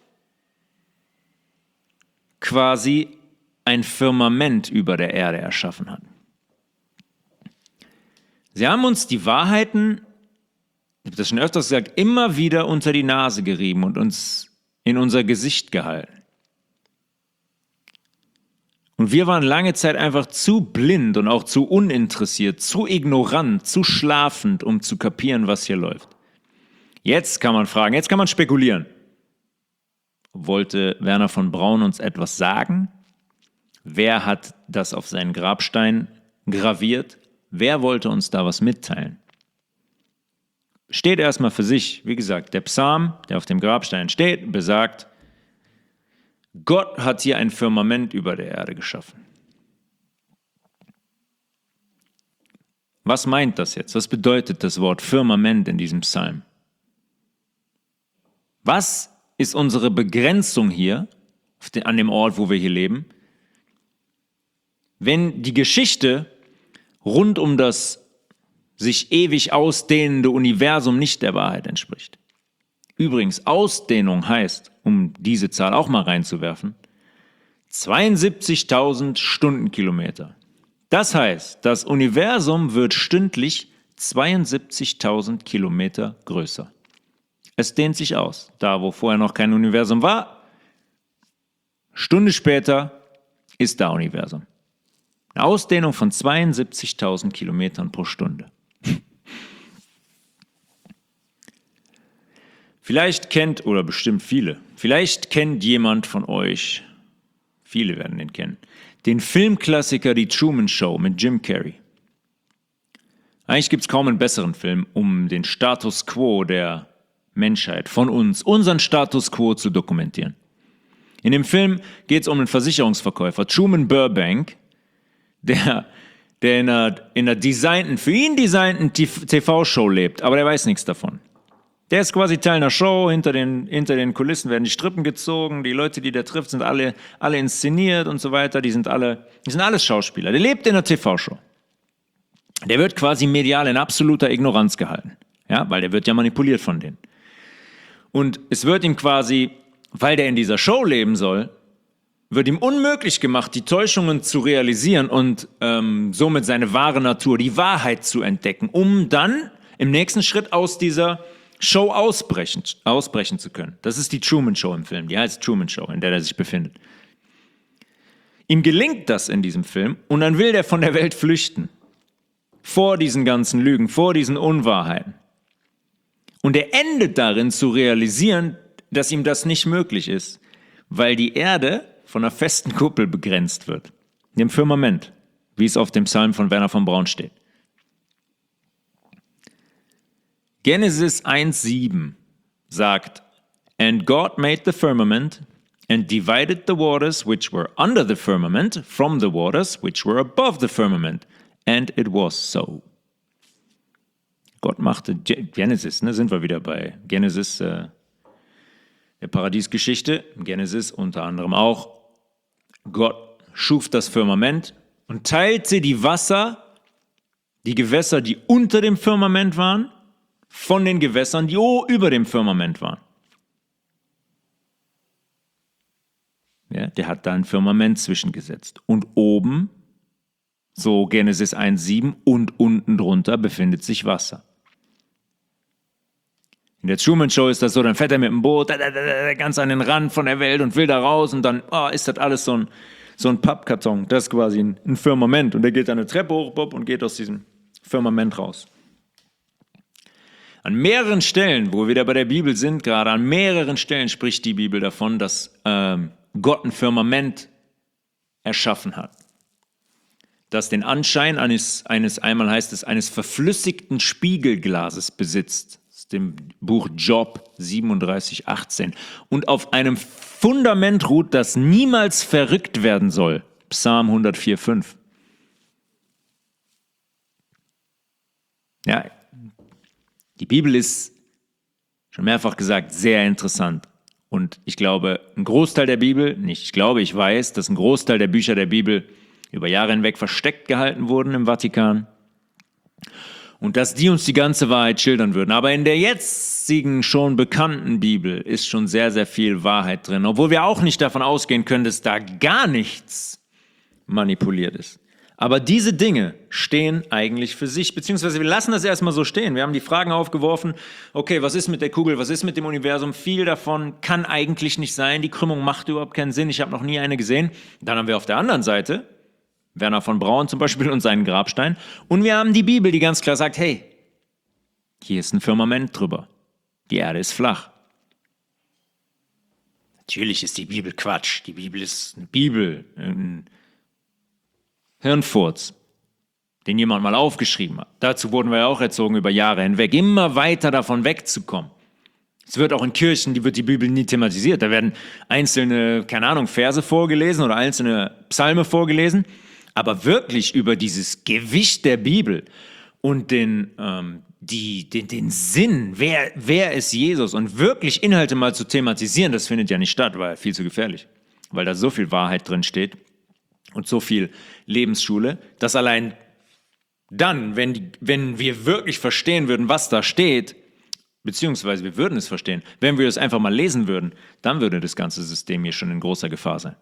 quasi ein Firmament über der Erde erschaffen hat. Sie haben uns die Wahrheiten, ich habe das schon öfters gesagt, immer wieder unter die Nase gerieben und uns in unser Gesicht gehalten. Und wir waren lange Zeit einfach zu blind und auch zu uninteressiert, zu ignorant, zu schlafend, um zu kapieren, was hier läuft. Jetzt kann man fragen, jetzt kann man spekulieren. Wollte Wernher von Braun uns etwas sagen? Wer hat das auf seinen Grabstein graviert? Wer wollte uns da was mitteilen? Steht erstmal für sich, wie gesagt, der Psalm, der auf dem Grabstein steht, besagt, Gott hat hier ein Firmament über der Erde geschaffen. Was meint das jetzt? Was bedeutet das Wort Firmament in diesem Psalm? Was ist unsere Begrenzung hier, an dem Ort, wo wir hier leben, wenn die Geschichte rund um das sich ewig ausdehnende Universum nicht der Wahrheit entspricht? Übrigens, Ausdehnung heißt, um diese Zahl auch mal reinzuwerfen, 72.000 Stundenkilometer. Das heißt, das Universum wird stündlich 72.000 Kilometer größer. Es dehnt sich aus. Da, wo vorher noch kein Universum war, Stunde später ist da Universum. Eine Ausdehnung von 72.000 Kilometern pro Stunde. Vielleicht kennt, oder bestimmt vielleicht kennt jemand von euch, viele werden den kennen, den Filmklassiker Die Truman Show mit Jim Carrey. Eigentlich gibt es kaum einen besseren Film, um den Status quo der Menschheit, von uns, unseren Status quo zu dokumentieren. In dem Film geht es um einen Versicherungsverkäufer, Truman Burbank, der in einer für ihn designten TV-Show lebt, aber der weiß nichts davon. Der ist quasi Teil einer Show, hinter den Kulissen werden die Strippen gezogen, die Leute, die der trifft, sind alle inszeniert und so weiter, die sind alles Schauspieler. Der lebt in einer TV-Show. Der wird quasi medial in absoluter Ignoranz gehalten. Ja, weil der wird ja manipuliert von denen. Und es wird ihm quasi, weil der in dieser Show leben soll, wird ihm unmöglich gemacht, die Täuschungen zu realisieren und somit seine wahre Natur, die Wahrheit zu entdecken, um dann im nächsten Schritt aus dieser Show ausbrechen zu können. Das ist die Truman Show im Film, die heißt Truman Show, in der er sich befindet. Ihm gelingt das in diesem Film und dann will der von der Welt flüchten. Vor diesen ganzen Lügen, vor diesen Unwahrheiten. Und er endet darin zu realisieren, dass ihm das nicht möglich ist, weil die Erde von einer festen Kuppel begrenzt wird. Dem Firmament, wie es auf dem Psalm von Werner von Braun steht. Genesis 1,7 sagt, And God made the firmament and divided the waters which were under the firmament from the waters which were above the firmament. And it was so. Gott machte Genesis, sind wir wieder bei Genesis, der Paradiesgeschichte. Genesis unter anderem auch. Gott schuf das Firmament und teilte die Gewässer, die unter dem Firmament waren, von den Gewässern, die über dem Firmament waren. Ja, der hat da ein Firmament zwischengesetzt. Und oben, so Genesis 1,7, und unten drunter befindet sich Wasser. In der Truman Show ist das so, dann fährt er mit dem Boot ganz an den Rand von der Welt und will da raus und dann ist das alles so ein Pappkarton. Das ist quasi ein Firmament und der geht dann eine Treppe hoch und geht aus diesem Firmament raus. An mehreren Stellen, wo wir wieder bei der Bibel sind, gerade an mehreren Stellen spricht die Bibel davon, dass Gott ein Firmament erschaffen hat. Das den Anschein einmal heißt es, eines verflüssigten Spiegelglases besitzt. Dem Buch Job 37,18 und auf einem Fundament ruht, das niemals verrückt werden soll. Psalm 104,5. Ja, die Bibel ist, schon mehrfach gesagt, sehr interessant. Und ich glaube, ein Großteil der Bibel, ich weiß, dass ein Großteil der Bücher der Bibel über Jahre hinweg versteckt gehalten wurden im Vatikan. Und dass die uns die ganze Wahrheit schildern würden. Aber in der jetzigen schon bekannten Bibel ist schon sehr, sehr viel Wahrheit drin. Obwohl wir auch nicht davon ausgehen können, dass da gar nichts manipuliert ist. Aber diese Dinge stehen eigentlich für sich, beziehungsweise wir lassen das erstmal so stehen. Wir haben die Fragen aufgeworfen, okay, was ist mit der Kugel, was ist mit dem Universum? Viel davon kann eigentlich nicht sein, die Krümmung macht überhaupt keinen Sinn, ich habe noch nie eine gesehen. Dann haben wir auf der anderen Seite Werner von Braun zum Beispiel und seinen Grabstein. Und wir haben die Bibel, die ganz klar sagt, hey, hier ist ein Firmament drüber. Die Erde ist flach. Natürlich ist die Bibel Quatsch. Die Bibel ist eine Bibel, ein Hirnfurz, den jemand mal aufgeschrieben hat. Dazu wurden wir ja auch erzogen über Jahre hinweg, immer weiter davon wegzukommen. Es wird auch in Kirchen, wird die Bibel nie thematisiert. Da werden einzelne, Verse vorgelesen oder einzelne Psalme vorgelesen. Aber wirklich über dieses Gewicht der Bibel und den Sinn, wer ist Jesus und wirklich Inhalte mal zu thematisieren, das findet ja nicht statt, weil viel zu gefährlich. Weil da so viel Wahrheit drin steht und so viel Lebensschule, dass allein dann, wenn wir wirklich verstehen würden, was da steht, beziehungsweise wir würden es verstehen, wenn wir es einfach mal lesen würden, dann würde das ganze System hier schon in großer Gefahr sein.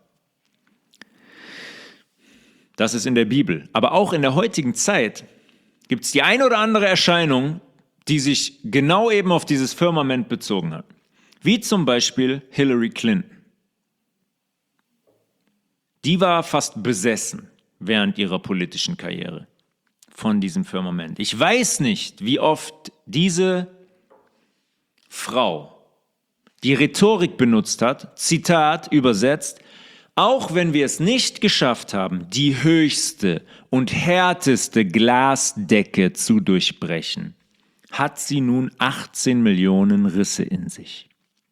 Das ist in der Bibel. Aber auch in der heutigen Zeit gibt es die eine oder andere Erscheinung, die sich genau eben auf dieses Firmament bezogen hat. Wie zum Beispiel Hillary Clinton. Die war fast besessen während ihrer politischen Karriere von diesem Firmament. Ich weiß nicht, wie oft diese Frau die Rhetorik benutzt hat, Zitat übersetzt, auch wenn wir es nicht geschafft haben, die höchste und härteste Glasdecke zu durchbrechen, hat sie nun 18 Millionen Risse in sich.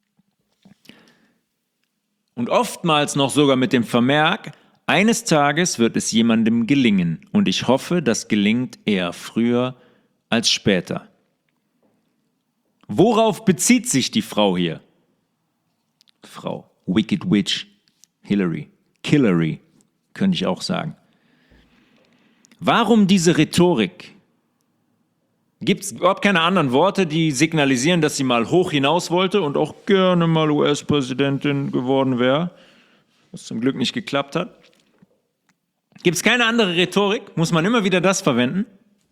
Und oftmals noch sogar mit dem Vermerk, eines Tages wird es jemandem gelingen und ich hoffe, das gelingt eher früher als später. Worauf bezieht sich die Frau hier? Frau, Wicked Witch. Hillary, könnte ich auch sagen. Warum diese Rhetorik Gibt es überhaupt keine anderen Worte, die signalisieren, dass sie mal hoch hinaus wollte und auch gerne mal US-Präsidentin geworden wäre, was zum Glück nicht geklappt hat? Gibt es keine andere Rhetorik? Muss man immer wieder das verwenden?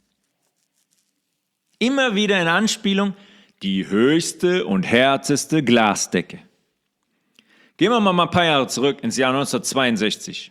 Immer wieder in Anspielung, die höchste und härteste Glasdecke. Gehen wir mal ein paar Jahre zurück ins Jahr 1962.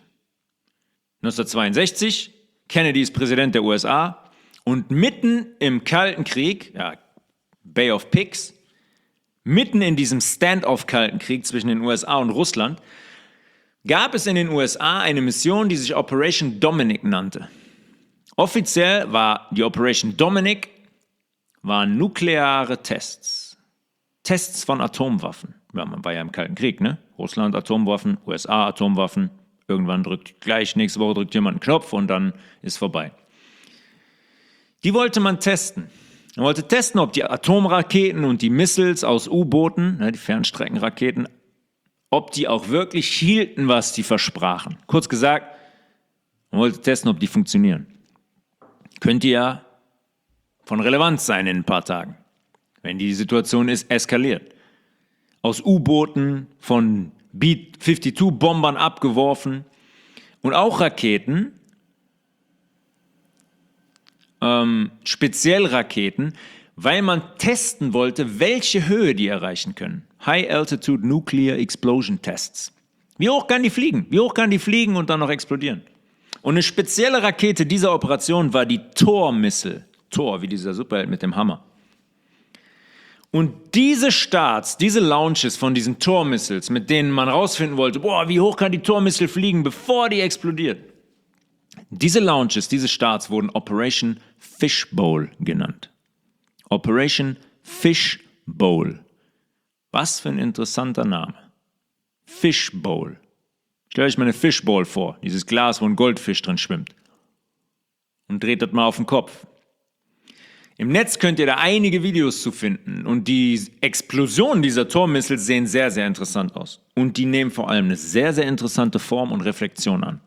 1962, Kennedy ist Präsident der USA und mitten im Kalten Krieg, ja, Bay of Pigs, mitten in diesem Stand-off-Kalten Krieg zwischen den USA und Russland, gab es in den USA eine Mission, die sich Operation Dominic nannte. Offiziell war die Operation Dominic waren nukleare Tests. Tests von Atomwaffen. Ja, man war ja im Kalten Krieg, ne? Russland Atomwaffen, USA Atomwaffen. Irgendwann nächste Woche drückt jemand einen Knopf und dann ist vorbei. Die wollte man testen. Man wollte testen, ob die Atomraketen und die Missiles aus U-Booten, ne, die Fernstreckenraketen, ob die auch wirklich hielten, was die versprachen. Kurz gesagt, man wollte testen, ob die funktionieren. Könnte ja von Relevanz sein in ein paar Tagen, wenn die Situation ist eskaliert. Aus U-Booten, von B-52-Bombern abgeworfen und auch Raketen, speziell Raketen, weil man testen wollte, welche Höhe die erreichen können. High-Altitude Nuclear Explosion Tests. Wie hoch kann die fliegen? Wie hoch kann die fliegen und dann noch explodieren? Und eine spezielle Rakete dieser Operation war die Thor-Missile. Thor, wie dieser Superheld mit dem Hammer. Und diese Starts, diese Launches von diesen Thor-Missiles, mit denen man rausfinden wollte, boah, wie hoch kann die Thor-Missile fliegen, bevor die explodiert. Diese Launches, diese Starts wurden Operation Fishbowl genannt. Operation Fishbowl. Was für ein interessanter Name. Fishbowl. Stellt euch mal eine Fishbowl vor, dieses Glas, wo ein Goldfisch drin schwimmt. Und dreht das mal auf den Kopf. Im Netz könnt ihr da einige Videos zu finden und die Explosionen dieser Thor-Missiles sehen sehr, sehr interessant aus. Und die nehmen vor allem eine sehr, sehr interessante Form und Reflexion an.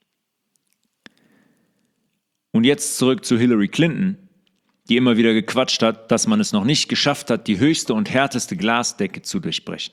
Und jetzt zurück zu Hillary Clinton, die immer wieder gequatscht hat, dass man es noch nicht geschafft hat, die höchste und härteste Glasdecke zu durchbrechen.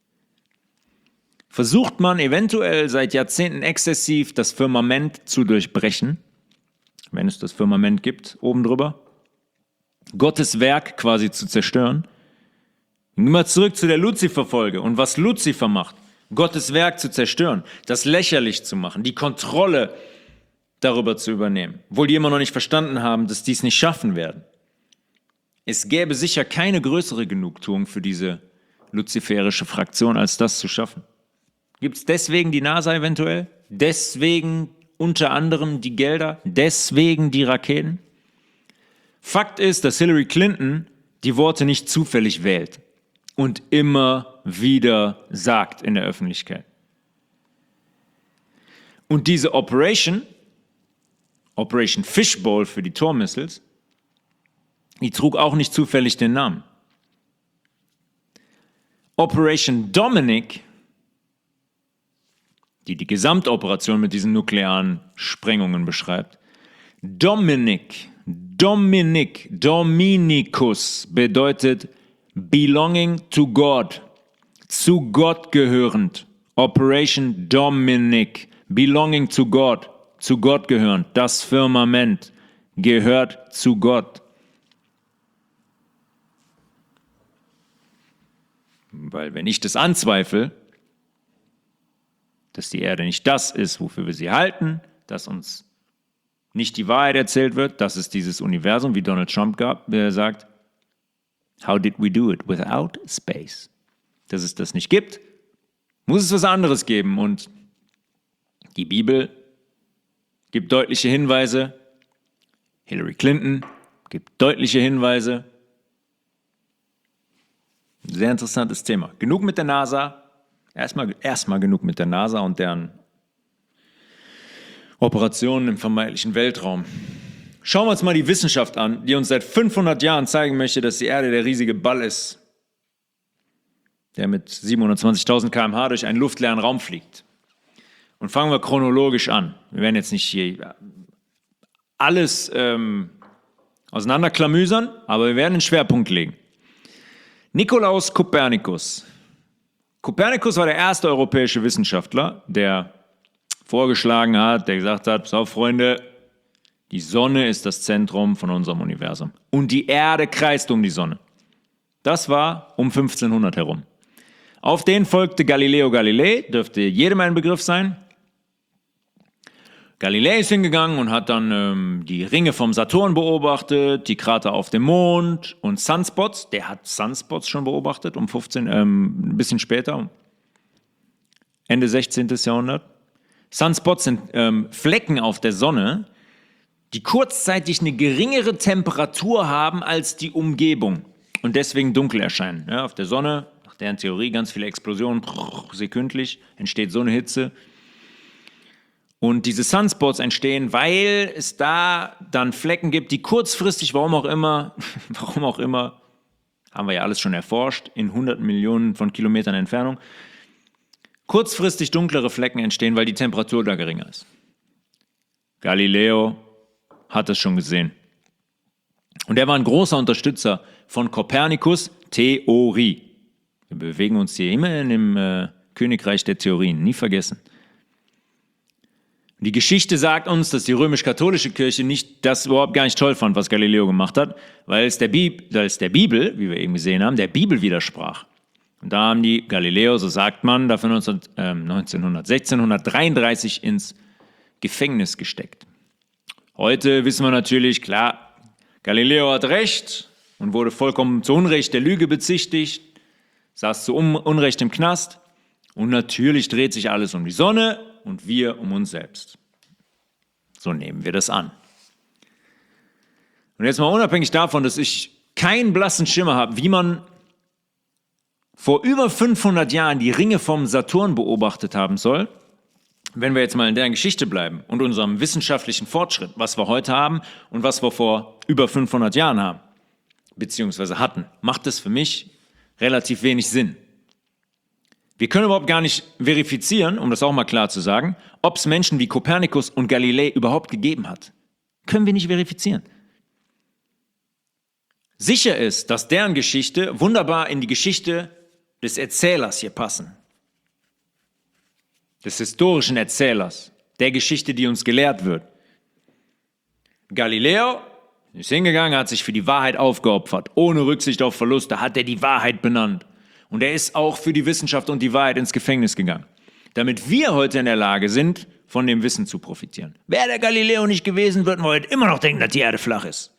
Versucht man eventuell seit Jahrzehnten exzessiv das Firmament zu durchbrechen, wenn es das Firmament gibt, oben drüber, Gottes Werk quasi zu zerstören. Gehen wir zurück zu der Luzifer-Folge und was Luzifer macht, Gottes Werk zu zerstören, das lächerlich zu machen, die Kontrolle darüber zu übernehmen, obwohl die immer noch nicht verstanden haben, dass die es nicht schaffen werden. Es gäbe sicher keine größere Genugtuung für diese luziferische Fraktion, als das zu schaffen. Gibt es deswegen die NASA eventuell? Deswegen unter anderem die Gelder? Deswegen die Raketen? Fakt ist, dass Hillary Clinton die Worte nicht zufällig wählt und immer wieder sagt in der Öffentlichkeit. Und diese Operation Fishbowl für die Thor-Missiles, die trug auch nicht zufällig den Namen. Operation Dominic, die die Gesamtoperation mit diesen nuklearen Sprengungen beschreibt, Dominicus bedeutet belonging to God, zu Gott gehörend. Operation Dominic, belonging to God, zu Gott gehörend. Das Firmament gehört zu Gott. Weil wenn ich das anzweifle, dass die Erde nicht das ist, wofür wir sie halten, dass uns nicht die Wahrheit erzählt wird, dass es dieses Universum, wie Donald Trump sagt, how did we do it without space? Dass es das nicht gibt, muss es was anderes geben. Und die Bibel gibt deutliche Hinweise, Hillary Clinton gibt deutliche Hinweise. Sehr interessantes Thema. Genug mit der NASA. Erstmal genug mit der NASA und deren Operationen im vermeintlichen Weltraum. Schauen wir uns mal die Wissenschaft an, die uns seit 500 Jahren zeigen möchte, dass die Erde der riesige Ball ist, der mit 720.000 km/h durch einen luftleeren Raum fliegt. Und fangen wir chronologisch an. Wir werden jetzt nicht hier alles auseinanderklamüsern, aber wir werden den Schwerpunkt legen. Nikolaus Kopernikus. Kopernikus war der erste europäische Wissenschaftler, der vorgeschlagen hat, der gesagt hat, so Freunde, die Sonne ist das Zentrum von unserem Universum und die Erde kreist um die Sonne. Das war um 1500 herum. Auf den folgte Galileo Galilei, dürfte jedem ein Begriff sein. Galilei ist hingegangen und hat dann die Ringe vom Saturn beobachtet, die Krater auf dem Mond und Sunspots. Der hat Sunspots schon beobachtet, ein bisschen später, Ende 16. Jahrhundert. Sunspots sind Flecken auf der Sonne, die kurzzeitig eine geringere Temperatur haben als die Umgebung und deswegen dunkel erscheinen. Ja, auf der Sonne, nach deren Theorie, ganz viele Explosionen, sekündlich, entsteht so eine Hitze. Und diese Sunspots entstehen, weil es da dann Flecken gibt, die kurzfristig, warum auch immer, haben wir ja alles schon erforscht, in 100 Millionen von Kilometern Entfernung, kurzfristig dunklere Flecken entstehen, weil die Temperatur da geringer ist. Galileo hat das schon gesehen. Und er war ein großer Unterstützer von Kopernikus' Theorie. Wir bewegen uns hier immer in dem Königreich der Theorien, nie vergessen. Die Geschichte sagt uns, dass die römisch-katholische Kirche das überhaupt gar nicht toll fand, was Galileo gemacht hat, weil es der Bibel, wie wir eben gesehen haben, der Bibel widersprach. Und da haben die Galileo, so sagt man, dafür 1633 ins Gefängnis gesteckt. Heute wissen wir natürlich, klar, Galileo hat recht und wurde vollkommen zu Unrecht der Lüge bezichtigt, saß zu Unrecht im Knast und natürlich dreht sich alles um die Sonne und wir um uns selbst. So nehmen wir das an. Und jetzt mal unabhängig davon, dass ich keinen blassen Schimmer habe, wie man vor über 500 Jahren die Ringe vom Saturn beobachtet haben soll, wenn wir jetzt mal in deren Geschichte bleiben und unserem wissenschaftlichen Fortschritt, was wir heute haben und was wir vor über 500 Jahren haben, beziehungsweise hatten, macht es für mich relativ wenig Sinn. Wir können überhaupt gar nicht verifizieren, um das auch mal klar zu sagen, ob es Menschen wie Kopernikus und Galilei überhaupt gegeben hat. Können wir nicht verifizieren. Sicher ist, dass deren Geschichte wunderbar in die Geschichte des Erzählers hier passen. Des historischen Erzählers, der Geschichte, die uns gelehrt wird. Galileo ist hingegangen, hat sich für die Wahrheit aufgeopfert, ohne Rücksicht auf Verluste, hat er die Wahrheit benannt. Und er ist auch für die Wissenschaft und die Wahrheit ins Gefängnis gegangen, damit wir heute in der Lage sind, von dem Wissen zu profitieren. Wäre der Galileo nicht gewesen, würden wir heute immer noch denken, dass die Erde flach ist.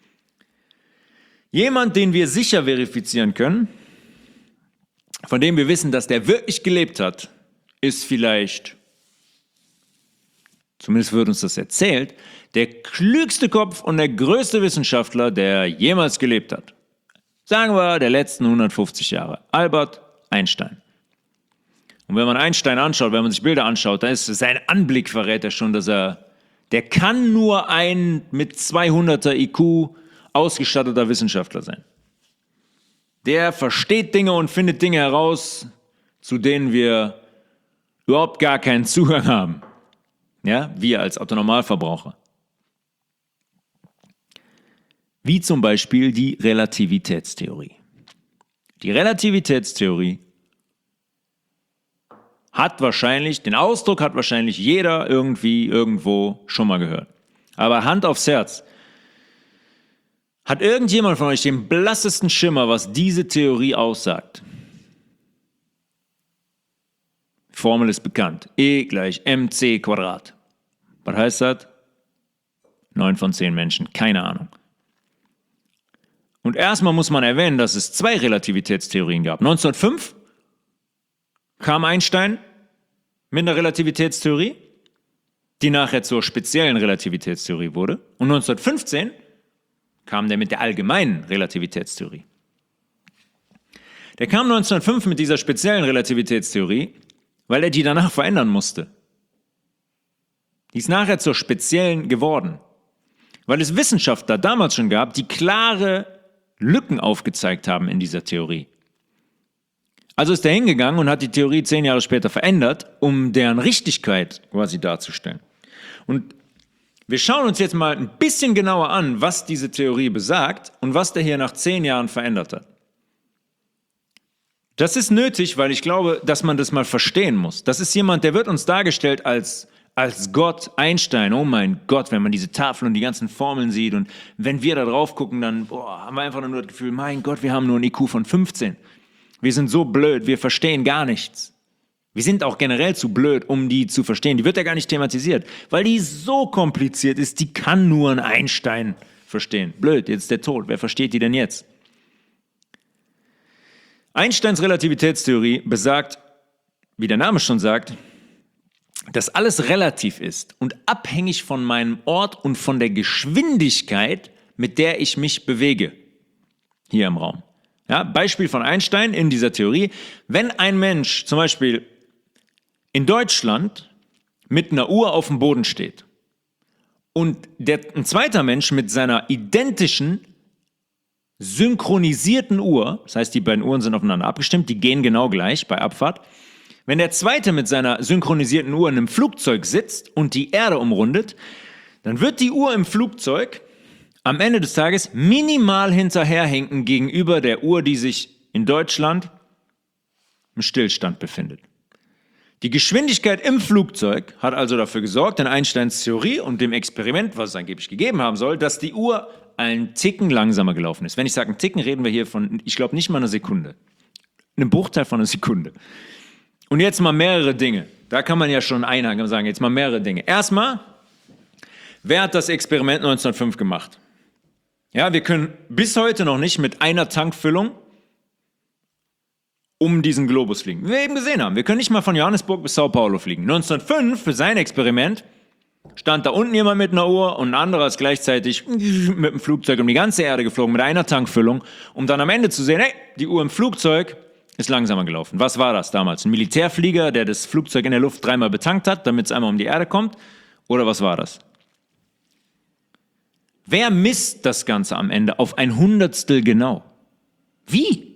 Jemand, den wir sicher verifizieren können, von dem wir wissen, dass der wirklich gelebt hat, ist vielleicht, zumindest wird uns das erzählt, der klügste Kopf und der größte Wissenschaftler, der jemals gelebt hat. Sagen wir, der letzten 150 Jahre. Albert Einstein. Und wenn man Einstein anschaut, wenn man sich Bilder anschaut, dann ist sein Anblick verrät er schon, der kann nur ein mit 200er IQ ausgestatteter Wissenschaftler sein. Der versteht Dinge und findet Dinge heraus, zu denen wir überhaupt gar keinen Zugang haben. Ja, wir als Autonormalverbraucher. Wie zum Beispiel die Relativitätstheorie. Die Relativitätstheorie den Ausdruck hat wahrscheinlich jeder irgendwie, irgendwo schon mal gehört. Aber Hand aufs Herz. Hat irgendjemand von euch den blassesten Schimmer, was diese Theorie aussagt? Formel ist bekannt. E = mc². Was heißt das? 9 von 10 Menschen, keine Ahnung. Und erstmal muss man erwähnen, dass es 2 Relativitätstheorien gab. 1905 kam Einstein mit einer Relativitätstheorie, die nachher zur speziellen Relativitätstheorie wurde. Und 1915 kam der mit der allgemeinen Relativitätstheorie. Der kam 1905 mit dieser speziellen Relativitätstheorie, weil er die danach verändern musste. Die ist nachher zur speziellen geworden, weil es Wissenschaftler damals schon gab, die klare Lücken aufgezeigt haben in dieser Theorie. Also ist er hingegangen und hat die Theorie 10 Jahre später verändert, um deren Richtigkeit quasi darzustellen. Und Wir schauen uns jetzt mal ein bisschen genauer an, was diese Theorie besagt und was der hier nach 10 Jahren verändert hat. Das ist nötig, weil ich glaube, dass man das mal verstehen muss. Das ist jemand, der wird uns dargestellt als Gott, Einstein. Oh mein Gott, wenn man diese Tafel und die ganzen Formeln sieht und wenn wir da drauf gucken, dann haben wir einfach nur das Gefühl, mein Gott, wir haben nur ein IQ von 15. Wir sind so blöd, wir verstehen gar nichts. Wir sind auch generell zu blöd, um die zu verstehen. Die wird ja gar nicht thematisiert, weil die so kompliziert ist, die kann nur ein Einstein verstehen. Blöd, jetzt ist der tot. Wer versteht die denn jetzt? Einsteins Relativitätstheorie besagt, wie der Name schon sagt, dass alles relativ ist und abhängig von meinem Ort und von der Geschwindigkeit, mit der ich mich bewege, hier im Raum. Ja, Beispiel von Einstein in dieser Theorie: Wenn ein Mensch zum Beispiel in Deutschland mit einer Uhr auf dem Boden steht und ein zweiter Mensch mit seiner identischen, synchronisierten Uhr, das heißt, die beiden Uhren sind aufeinander abgestimmt, die gehen genau gleich bei Abfahrt. Wenn der zweite mit seiner synchronisierten Uhr in einem Flugzeug sitzt und die Erde umrundet, dann wird die Uhr im Flugzeug am Ende des Tages minimal hinterherhinken gegenüber der Uhr, die sich in Deutschland im Stillstand befindet. Die Geschwindigkeit im Flugzeug hat also dafür gesorgt, in Einsteins Theorie und dem Experiment, was es angeblich gegeben haben soll, dass die Uhr einen Ticken langsamer gelaufen ist. Wenn ich sage einen Ticken, reden wir hier von, ich glaube, nicht mal einer Sekunde. Einem Bruchteil von einer Sekunde. Und jetzt mal mehrere Dinge. Da kann man ja schon einhaken und sagen, jetzt mal mehrere Dinge. Erstmal, wer hat das Experiment 1905 gemacht? Ja, wir können bis heute noch nicht mit einer Tankfüllung um diesen Globus fliegen. Wie wir eben gesehen haben, wir können nicht mal von Johannesburg bis Sao Paulo fliegen. 1905, für sein Experiment, stand da unten jemand mit einer Uhr und ein anderer ist gleichzeitig mit dem Flugzeug um die ganze Erde geflogen mit einer Tankfüllung, um dann am Ende zu sehen, hey, die Uhr im Flugzeug ist langsamer gelaufen. Was war das damals? Ein Militärflieger, der das Flugzeug in der Luft 3-mal betankt hat, damit es einmal um die Erde kommt? Oder was war das? Wer misst das Ganze am Ende auf ein Hundertstel genau? Wie?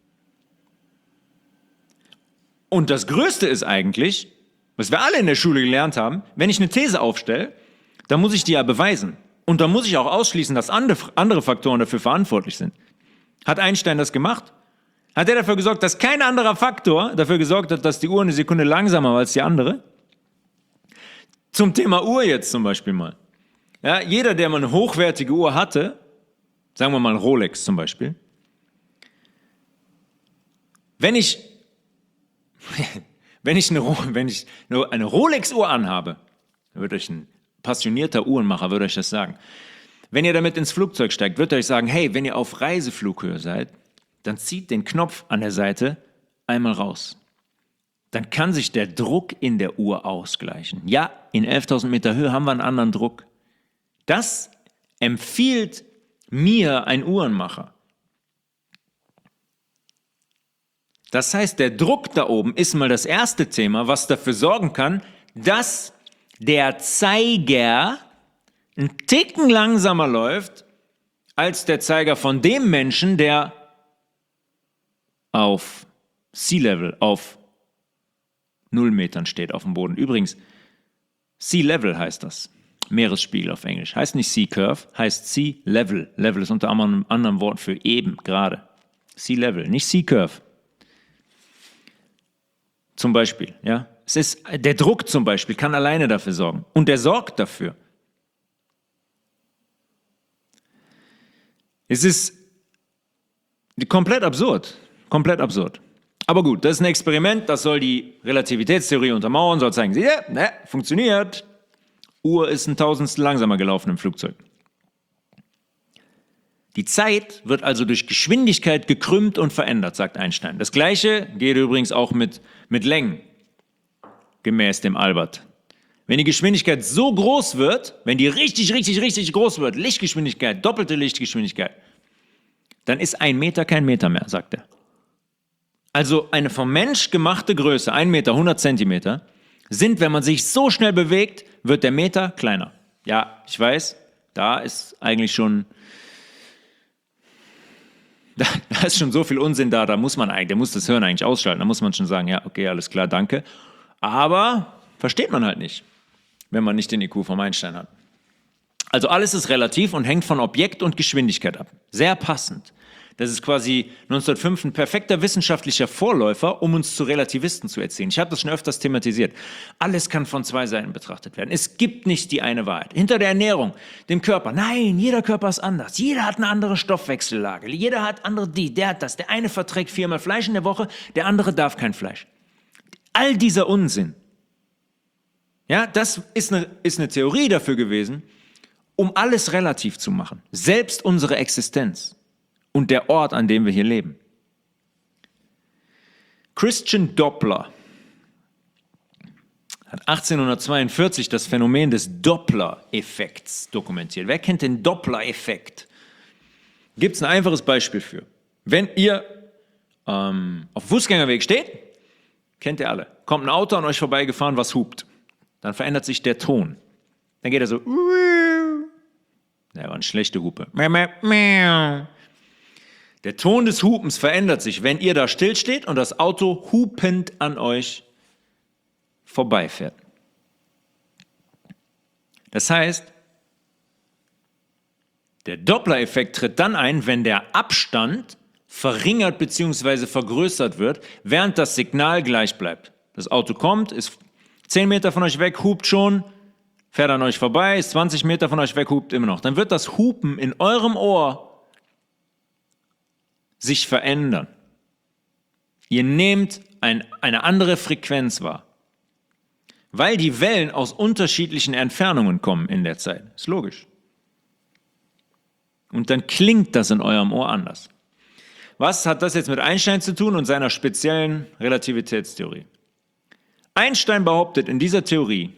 Und das Größte ist eigentlich, was wir alle in der Schule gelernt haben, wenn ich eine These aufstelle, dann muss ich die ja beweisen. Und dann muss ich auch ausschließen, dass andere Faktoren dafür verantwortlich sind. Hat Einstein das gemacht? Hat er dafür gesorgt, dass kein anderer Faktor dafür gesorgt hat, dass die Uhr eine Sekunde langsamer war als die andere? Zum Thema Uhr jetzt zum Beispiel mal. Ja, jeder, der mal eine hochwertige Uhr hatte, sagen wir mal ein Rolex zum Beispiel, wenn ich eine Rolex-Uhr anhabe, dann wird euch ein passionierter Uhrenmacher würde euch das sagen. Wenn ihr damit ins Flugzeug steigt, wird er euch sagen, hey, wenn ihr auf Reiseflughöhe seid, dann zieht den Knopf an der Seite einmal raus. Dann kann sich der Druck in der Uhr ausgleichen. Ja, in 11.000 Meter Höhe haben wir einen anderen Druck. Das empfiehlt mir ein Uhrenmacher. Das heißt, der Druck da oben ist mal das erste Thema, was dafür sorgen kann, dass der Zeiger einen Ticken langsamer läuft als der Zeiger von dem Menschen, der auf Sea Level, auf 0 Metern steht auf dem Boden. Übrigens, Sea Level heißt das. Meeresspiegel auf Englisch. Heißt nicht Sea Curve, heißt Sea Level. Level ist unter anderem ein anderes Wort für eben, gerade. Sea Level, nicht Sea Curve. Zum Beispiel, ja. Der Druck zum Beispiel kann alleine dafür sorgen. Und der sorgt dafür. Es ist komplett absurd. Komplett absurd. Aber gut, das ist ein Experiment, das soll die Relativitätstheorie untermauern, soll zeigen, ja, funktioniert. Uhr ist ein Tausendstel langsamer gelaufen im Flugzeug. Die Zeit wird also durch Geschwindigkeit gekrümmt und verändert, sagt Einstein. Das Gleiche geht übrigens auch mit Längen, gemäß dem Albert. Wenn die Geschwindigkeit so groß wird, wenn die richtig groß wird, Lichtgeschwindigkeit, doppelte Lichtgeschwindigkeit, dann ist 1 Meter kein Meter mehr, sagt er. Also eine vom Mensch gemachte Größe, 1 Meter, 100 Zentimeter, sind, wenn man sich so schnell bewegt, wird der Meter kleiner. Ja, ich weiß, da ist eigentlich schon, da ist schon so viel Unsinn da, der muss das Hirn eigentlich ausschalten, da muss man schon sagen, ja, okay, alles klar, danke. Aber versteht man halt nicht, wenn man nicht den IQ vom Einstein hat. Also alles ist relativ und hängt von Objekt und Geschwindigkeit ab. Sehr passend. Das ist quasi 1905 ein perfekter wissenschaftlicher Vorläufer, um uns zu Relativisten zu erziehen. Ich habe das schon öfters thematisiert. Alles kann von zwei Seiten betrachtet werden. Es gibt nicht die eine Wahrheit. Hinter der Ernährung, dem Körper, nein, jeder Körper ist anders. Jeder hat eine andere Stoffwechsellage. Jeder hat andere der hat das. Der eine verträgt 4-mal Fleisch in der Woche, der andere darf kein Fleisch. All dieser Unsinn, ja, das ist eine Theorie dafür gewesen, um alles relativ zu machen. Selbst unsere Existenz. Und der Ort, an dem wir hier leben. Christian Doppler hat 1842 das Phänomen des Doppler-Effekts dokumentiert. Wer kennt den Doppler-Effekt? Gibt es ein einfaches Beispiel für. Wenn ihr auf dem Fußgängerweg steht, kennt ihr alle, kommt ein Auto an euch vorbeigefahren, was hupt. Dann verändert sich der Ton. Dann geht er so. Der war eine schlechte Hupe. Der Ton des Hupens verändert sich, wenn ihr da stillsteht und das Auto hupend an euch vorbeifährt. Das heißt, der Doppler-Effekt tritt dann ein, wenn der Abstand verringert bzw. vergrößert wird, während das Signal gleich bleibt. Das Auto kommt, ist 10 Meter von euch weg, hupt schon, fährt an euch vorbei, ist 20 Meter von euch weg, hupt immer noch. Dann wird das Hupen in eurem Ohr sich verändern. Ihr nehmt eine andere Frequenz wahr. Weil die Wellen aus unterschiedlichen Entfernungen kommen in der Zeit. Ist logisch. Und dann klingt das in eurem Ohr anders. Was hat das jetzt mit Einstein zu tun und seiner speziellen Relativitätstheorie? Einstein behauptet in dieser Theorie,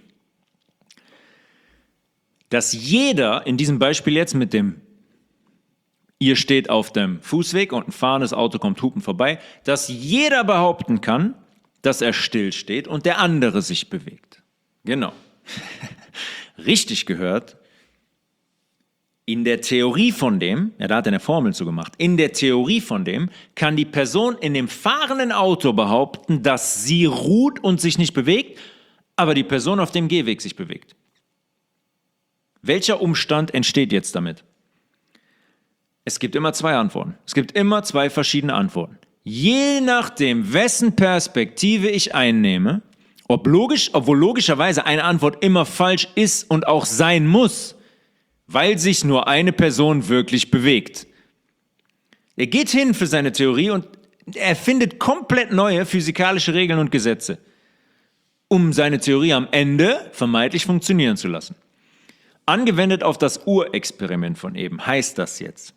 dass jeder, in diesem Beispiel jetzt mit dem ihr steht auf dem Fußweg und ein fahrendes Auto kommt hupend vorbei, dass jeder behaupten kann, dass er still steht und der andere sich bewegt. Genau. Richtig gehört. In der Theorie von dem, da hat er eine Formel zu gemacht, in der Theorie von dem kann die Person in dem fahrenden Auto behaupten, dass sie ruht und sich nicht bewegt, aber die Person auf dem Gehweg sich bewegt. Welcher Umstand entsteht jetzt damit? Es gibt immer zwei Antworten. Es gibt immer zwei verschiedene Antworten. Je nachdem, wessen Perspektive ich einnehme, obwohl logischerweise eine Antwort immer falsch ist und auch sein muss, weil sich nur eine Person wirklich bewegt. Er geht hin für seine Theorie und er findet komplett neue physikalische Regeln und Gesetze, um seine Theorie am Ende vermeintlich funktionieren zu lassen. Angewendet auf das Urexperiment von eben heißt das jetzt: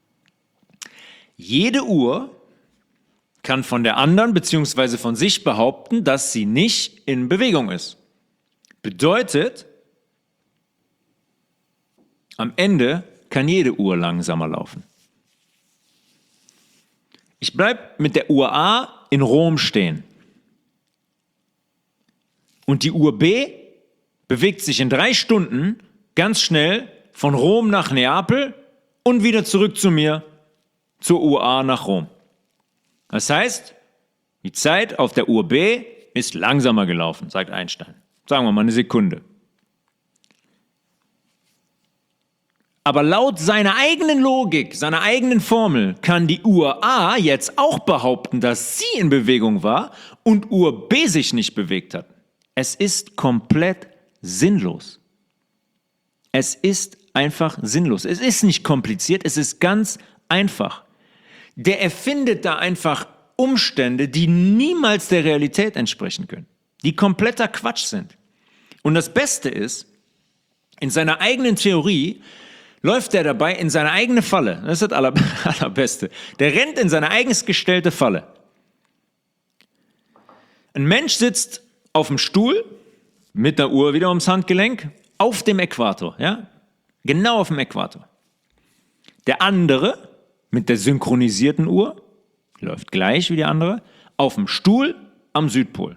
Jede Uhr kann von der anderen bzw. von sich behaupten, dass sie nicht in Bewegung ist. Bedeutet, am Ende kann jede Uhr langsamer laufen. Ich bleibe mit der Uhr A in Rom stehen. Und die Uhr B bewegt sich in 3 Stunden ganz schnell von Rom nach Neapel und wieder zurück zu mir, zur Uhr A nach Rom. Das heißt, die Zeit auf der Uhr B ist langsamer gelaufen, sagt Einstein. Sagen wir mal eine Sekunde. Aber laut seiner eigenen Logik, seiner eigenen Formel, kann die Uhr A jetzt auch behaupten, dass sie in Bewegung war und Uhr B sich nicht bewegt hat. Es ist komplett sinnlos. Es ist einfach sinnlos. Es ist nicht kompliziert, es ist ganz einfach. Der erfindet da einfach Umstände, die niemals der Realität entsprechen können, die kompletter Quatsch sind. Und das Beste ist, in seiner eigenen Theorie läuft er dabei in seine eigene Falle. Das ist das Allerbeste. Der rennt in seine eigens gestellte Falle. Ein Mensch sitzt auf dem Stuhl, mit der Uhr wieder ums Handgelenk, auf dem Äquator. Ja? Genau auf dem Äquator. Der andere mit der synchronisierten Uhr, läuft gleich wie die andere, auf dem Stuhl am Südpol.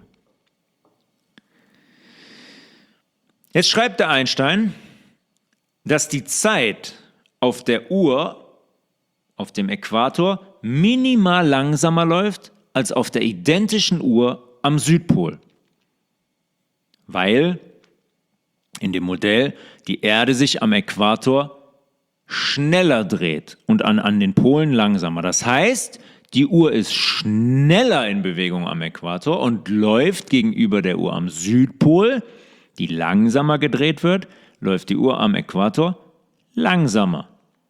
Jetzt schreibt der Einstein, dass die Zeit auf der Uhr, auf dem Äquator, minimal langsamer läuft als auf der identischen Uhr am Südpol. Weil in dem Modell die Erde sich am Äquator schneller dreht und an den Polen langsamer. Das heißt, die Uhr ist schneller in Bewegung am Äquator und läuft gegenüber der Uhr am Südpol, die langsamer gedreht wird, läuft die Uhr am Äquator langsamer.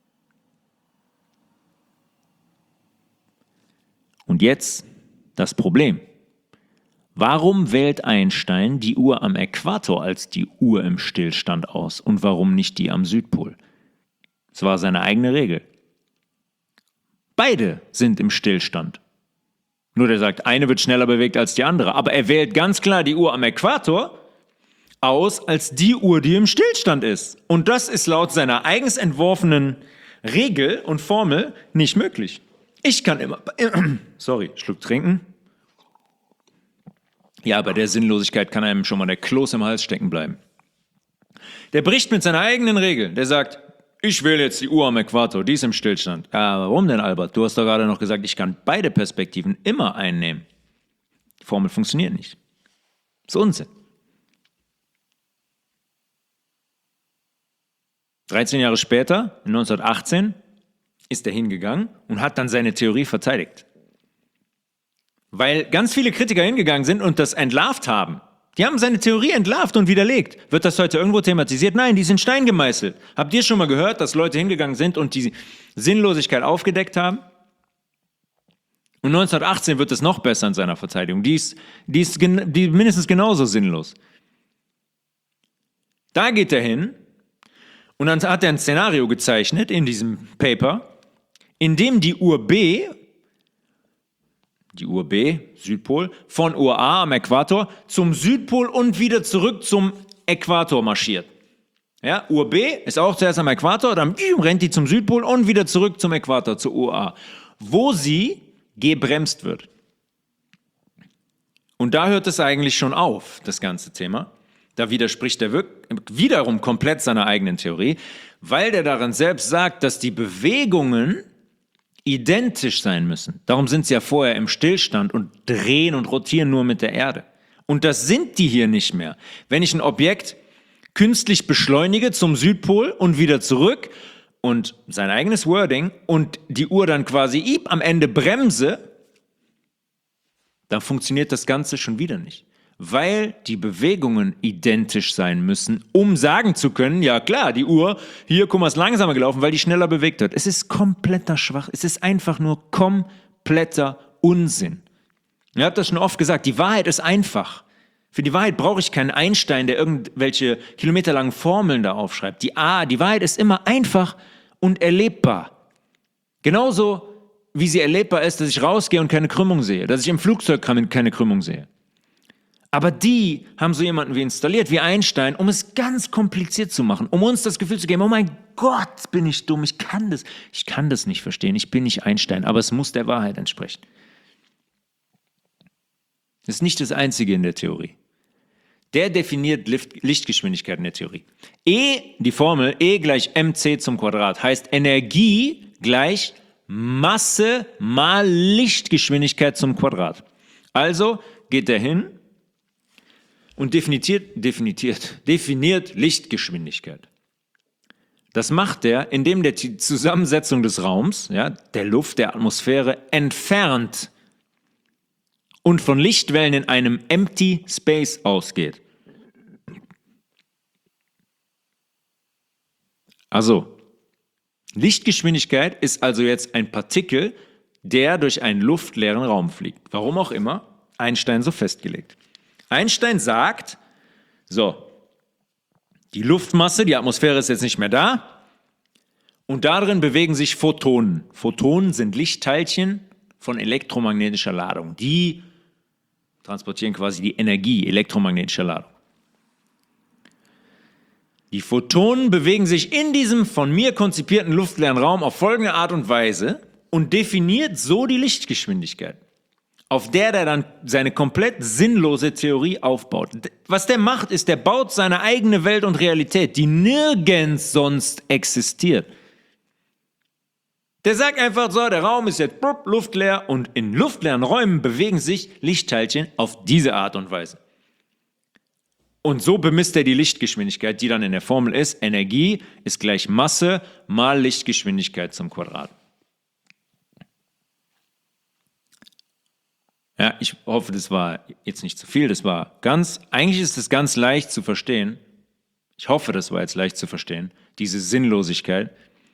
Und jetzt das Problem. Warum wählt Einstein die Uhr am Äquator als die Uhr im Stillstand aus und warum nicht die am Südpol? Es war seine eigene Regel. Beide sind im Stillstand. Nur der sagt, eine wird schneller bewegt als die andere. Aber er wählt ganz klar die Uhr am Äquator aus als die Uhr, die im Stillstand ist. Und das ist laut seiner eigens entworfenen Regel und Formel nicht möglich. Ich kann immer... Schluck trinken. Ja, bei der Sinnlosigkeit kann einem schon mal der Kloß im Hals stecken bleiben. Der bricht mit seiner eigenen Regel. Der sagt, ich wähle jetzt die Uhr am Äquator, die ist im Stillstand. Ja, warum denn, Albert? Du hast doch gerade noch gesagt, ich kann beide Perspektiven immer einnehmen. Die Formel funktioniert nicht. Das ist Unsinn. 13 Jahre später, 1918, ist er hingegangen und hat dann seine Theorie verteidigt. Weil ganz viele Kritiker hingegangen sind und das entlarvt haben. Die haben seine Theorie entlarvt und widerlegt. Wird das heute irgendwo thematisiert? Nein, die sind in Stein gemeißelt. Habt ihr schon mal gehört, dass Leute hingegangen sind und die Sinnlosigkeit aufgedeckt haben? Und 1918 wird es noch besser in seiner Verteidigung. Die ist mindestens genauso sinnlos. Da geht er hin und dann hat er ein Szenario gezeichnet in diesem Paper, in dem die Uhr B, Südpol, von Uhr A am Äquator zum Südpol und wieder zurück zum Äquator marschiert. Ja, Uhr B ist auch zuerst am Äquator, dann rennt die zum Südpol und wieder zurück zum Äquator, zur Uhr A, wo sie gebremst wird. Und da hört es eigentlich schon auf, das ganze Thema. Da widerspricht er wiederum komplett seiner eigenen Theorie, weil der darin selbst sagt, dass die Bewegungen identisch sein müssen. Darum sind sie ja vorher im Stillstand und drehen und rotieren nur mit der Erde. Und das sind die hier nicht mehr. Wenn ich ein Objekt künstlich beschleunige zum Südpol und wieder zurück und sein eigenes Wording und die Uhr dann quasi am Ende bremse, dann funktioniert das Ganze schon wieder nicht. Weil die Bewegungen identisch sein müssen, um sagen zu können, ja klar, die Uhr, hier, guck mal, ist langsamer gelaufen, weil die schneller bewegt wird. Es ist kompletter Schwach, es ist einfach nur kompletter Unsinn. Ihr habt das schon oft gesagt, die Wahrheit ist einfach. Für die Wahrheit brauche ich keinen Einstein, der irgendwelche kilometerlangen Formeln da aufschreibt. Die Wahrheit ist immer einfach und erlebbar. Genauso wie sie erlebbar ist, dass ich rausgehe und keine Krümmung sehe, dass ich im Flugzeug keine Krümmung sehe. Aber die haben so jemanden wie installiert, wie Einstein, um es ganz kompliziert zu machen, um uns das Gefühl zu geben, oh mein Gott, bin ich dumm, ich kann das nicht verstehen, ich bin nicht Einstein, aber es muss der Wahrheit entsprechen. Das ist nicht das Einzige in der Theorie. Der definiert Lichtgeschwindigkeit in der Theorie. Die Formel E gleich mc zum Quadrat heißt Energie gleich Masse mal Lichtgeschwindigkeit zum Quadrat. Also geht er hin und definiert Lichtgeschwindigkeit. Das macht er, indem der die Zusammensetzung des Raums, ja, der Luft, der Atmosphäre entfernt und von Lichtwellen in einem Empty Space ausgeht. Also, Lichtgeschwindigkeit ist also jetzt ein Partikel, der durch einen luftleeren Raum fliegt. Warum auch immer, Einstein so festgelegt. Einstein sagt, so, die Luftmasse, die Atmosphäre ist jetzt nicht mehr da und darin bewegen sich Photonen. Photonen sind Lichtteilchen von elektromagnetischer Ladung. Die transportieren quasi die Energie elektromagnetischer Ladung. Die Photonen bewegen sich in diesem von mir konzipierten luftleeren Raum auf folgende Art und Weise und definiert so die Lichtgeschwindigkeit, auf der dann seine komplett sinnlose Theorie aufbaut. Was der macht, ist, der baut seine eigene Welt und Realität, die nirgends sonst existiert. Der sagt einfach so, der Raum ist jetzt luftleer und in luftleeren Räumen bewegen sich Lichtteilchen auf diese Art und Weise. Und so bemisst er die Lichtgeschwindigkeit, die dann in der Formel ist. Energie ist gleich Masse mal Lichtgeschwindigkeit zum Quadrat. Ja, ich hoffe, das war jetzt nicht zu viel. Eigentlich ist es ganz leicht zu verstehen. Ich hoffe, das war jetzt leicht zu verstehen, diese Sinnlosigkeit.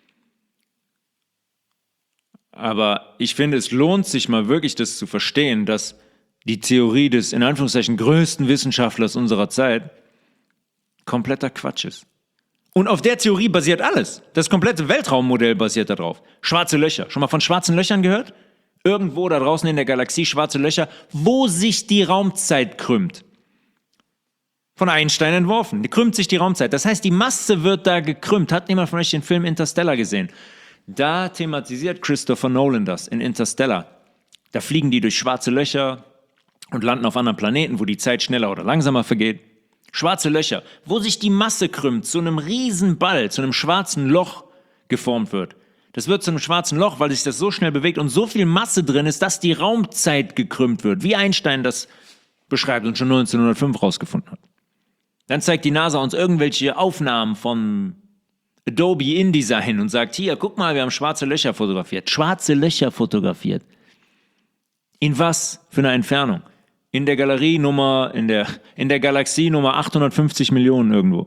Aber ich finde, es lohnt sich mal wirklich, das zu verstehen, dass die Theorie des, in Anführungszeichen, größten Wissenschaftlers unserer Zeit kompletter Quatsch ist. Und auf der Theorie basiert alles. Das komplette Weltraummodell basiert darauf. Schwarze Löcher. Schon mal von schwarzen Löchern gehört? Irgendwo da draußen in der Galaxie schwarze Löcher, wo sich die Raumzeit krümmt. Von Einstein entworfen. Die krümmt sich die Raumzeit. Das heißt, die Masse wird da gekrümmt. Hat jemand von euch den Film Interstellar gesehen? Da thematisiert Christopher Nolan das in Interstellar. Da fliegen die durch schwarze Löcher und landen auf anderen Planeten, wo die Zeit schneller oder langsamer vergeht. Schwarze Löcher, wo sich die Masse krümmt, zu einem riesen Ball, zu einem schwarzen Loch geformt wird. Das wird zu einem schwarzen Loch, weil sich das so schnell bewegt und so viel Masse drin ist, dass die Raumzeit gekrümmt wird, wie Einstein das beschreibt und schon 1905 rausgefunden hat. Dann zeigt die NASA uns irgendwelche Aufnahmen von Adobe InDesign und sagt, hier, guck mal, wir haben schwarze Löcher fotografiert. Schwarze Löcher fotografiert. In was für eine Entfernung? In der Galerie in der Galaxie Nummer 850 Millionen irgendwo.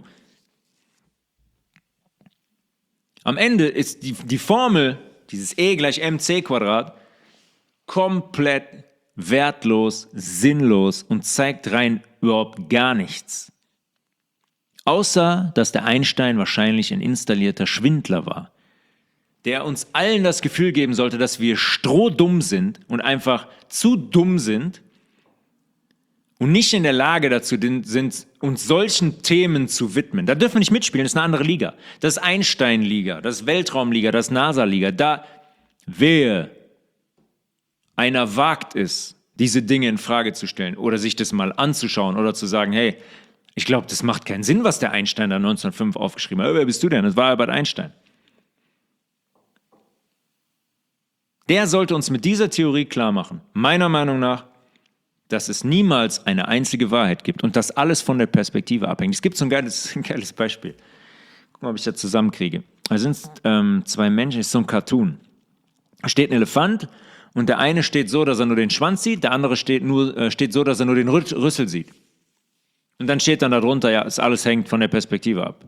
Am Ende ist die Formel, dieses E gleich mc Quadrat, komplett wertlos, sinnlos und zeigt rein überhaupt gar nichts. Außer, dass der Einstein wahrscheinlich ein installierter Schwindler war, der uns allen das Gefühl geben sollte, dass wir strohdumm sind und einfach zu dumm sind und nicht in der Lage dazu sind, uns solchen Themen zu widmen. Da dürfen wir nicht mitspielen, das ist eine andere Liga. Das ist Einstein-Liga, das ist Weltraumliga, das ist NASA-Liga. Da, wer einer wagt es, diese Dinge in Frage zu stellen oder sich das mal anzuschauen oder zu sagen, hey, ich glaube, das macht keinen Sinn, was der Einstein da 1905 aufgeschrieben hat. Wer bist du denn? Das war Albert Einstein. Der sollte uns mit dieser Theorie klar machen, meiner Meinung nach, dass es niemals eine einzige Wahrheit gibt und dass alles von der Perspektive abhängt. Es gibt so ein geiles Beispiel. Guck mal, ob ich das zusammenkriege. Da sind zwei Menschen, das ist so ein Cartoon. Da steht ein Elefant und der eine steht so, dass er nur den Schwanz sieht, der andere steht so, dass er nur den Rüssel sieht. Und dann steht dann darunter, ja, es alles hängt von der Perspektive ab.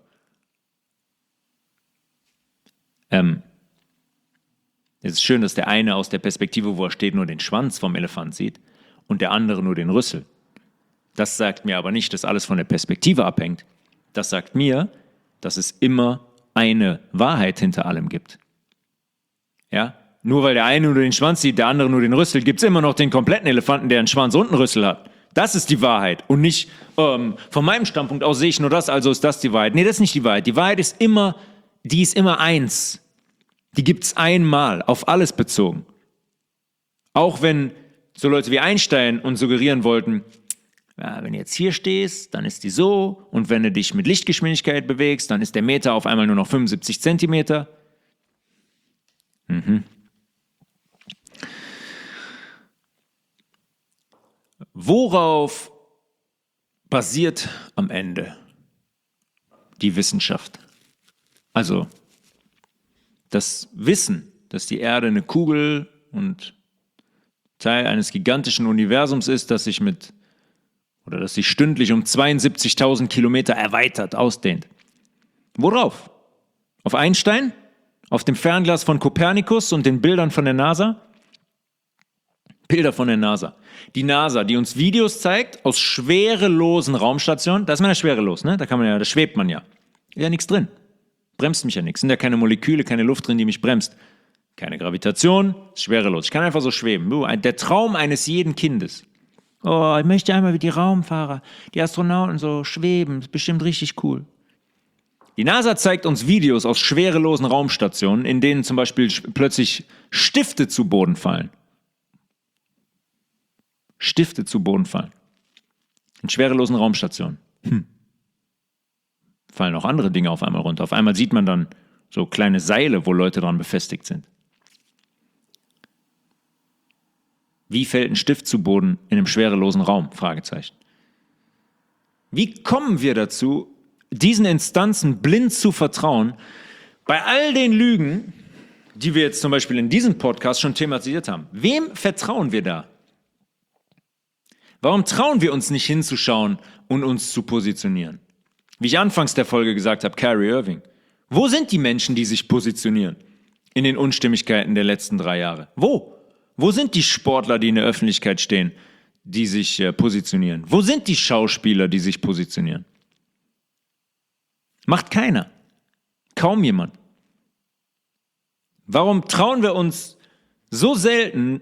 Es ist schön, dass der eine aus der Perspektive, wo er steht, nur den Schwanz vom Elefant sieht und der andere nur den Rüssel. Das sagt mir aber nicht, dass alles von der Perspektive abhängt. Das sagt mir, dass es immer eine Wahrheit hinter allem gibt. Ja? Nur weil der eine nur den Schwanz sieht, der andere nur den Rüssel, gibt es immer noch den kompletten Elefanten, der einen Schwanz und einen Rüssel hat. Das ist die Wahrheit und nicht, von meinem Standpunkt aus sehe ich nur das, also ist das die Wahrheit. Nee, das ist nicht die Wahrheit. Die Wahrheit ist immer, die ist immer eins. Die gibt es einmal, auf alles bezogen. Auch wenn so Leute wie Einstein uns suggerieren wollten, ja, wenn du jetzt hier stehst, dann ist die so und wenn du dich mit Lichtgeschwindigkeit bewegst, dann ist der Meter auf einmal nur noch 75 Zentimeter. Worauf basiert am Ende die Wissenschaft? Also das Wissen, dass die Erde eine Kugel und Teil eines gigantischen Universums ist, das sich stündlich um 72.000 Kilometer erweitert, ausdehnt. Worauf? Auf Einstein? Auf dem Fernglas von Kopernikus und den Bildern von der NASA? Bilder von der NASA. Die NASA, die uns Videos zeigt aus schwerelosen Raumstationen. Da ist man ja schwerelos, ne? Da schwebt man ja. Ist ja nichts drin. Bremst mich ja nichts. Sind ja keine Moleküle, keine Luft drin, die mich bremst. Keine Gravitation, ist schwerelos. Ich kann einfach so schweben. Der Traum eines jeden Kindes. Oh, ich möchte einmal wie die Raumfahrer, die Astronauten so schweben. Ist bestimmt richtig cool. Die NASA zeigt uns Videos aus schwerelosen Raumstationen, in denen zum Beispiel plötzlich Stifte zu Boden fallen. Stifte zu Boden fallen. In schwerelosen Raumstationen. Fallen auch andere Dinge auf einmal runter. Auf einmal sieht man dann so kleine Seile, wo Leute dran befestigt sind. Wie fällt ein Stift zu Boden in einem schwerelosen Raum? Fragezeichen. Wie kommen wir dazu, diesen Instanzen blind zu vertrauen, bei all den Lügen, die wir jetzt zum Beispiel in diesem Podcast schon thematisiert haben? Wem vertrauen wir da? Warum trauen wir uns nicht hinzuschauen und uns zu positionieren? Wie ich anfangs der Folge gesagt habe, Kyrie Irving. Wo sind die Menschen, die sich positionieren in den Unstimmigkeiten der letzten 3 Jahre? Wo? Wo sind die Sportler, die in der Öffentlichkeit stehen, die sich positionieren? Wo sind die Schauspieler, die sich positionieren? Macht keiner. Kaum jemand. Warum trauen wir uns so selten,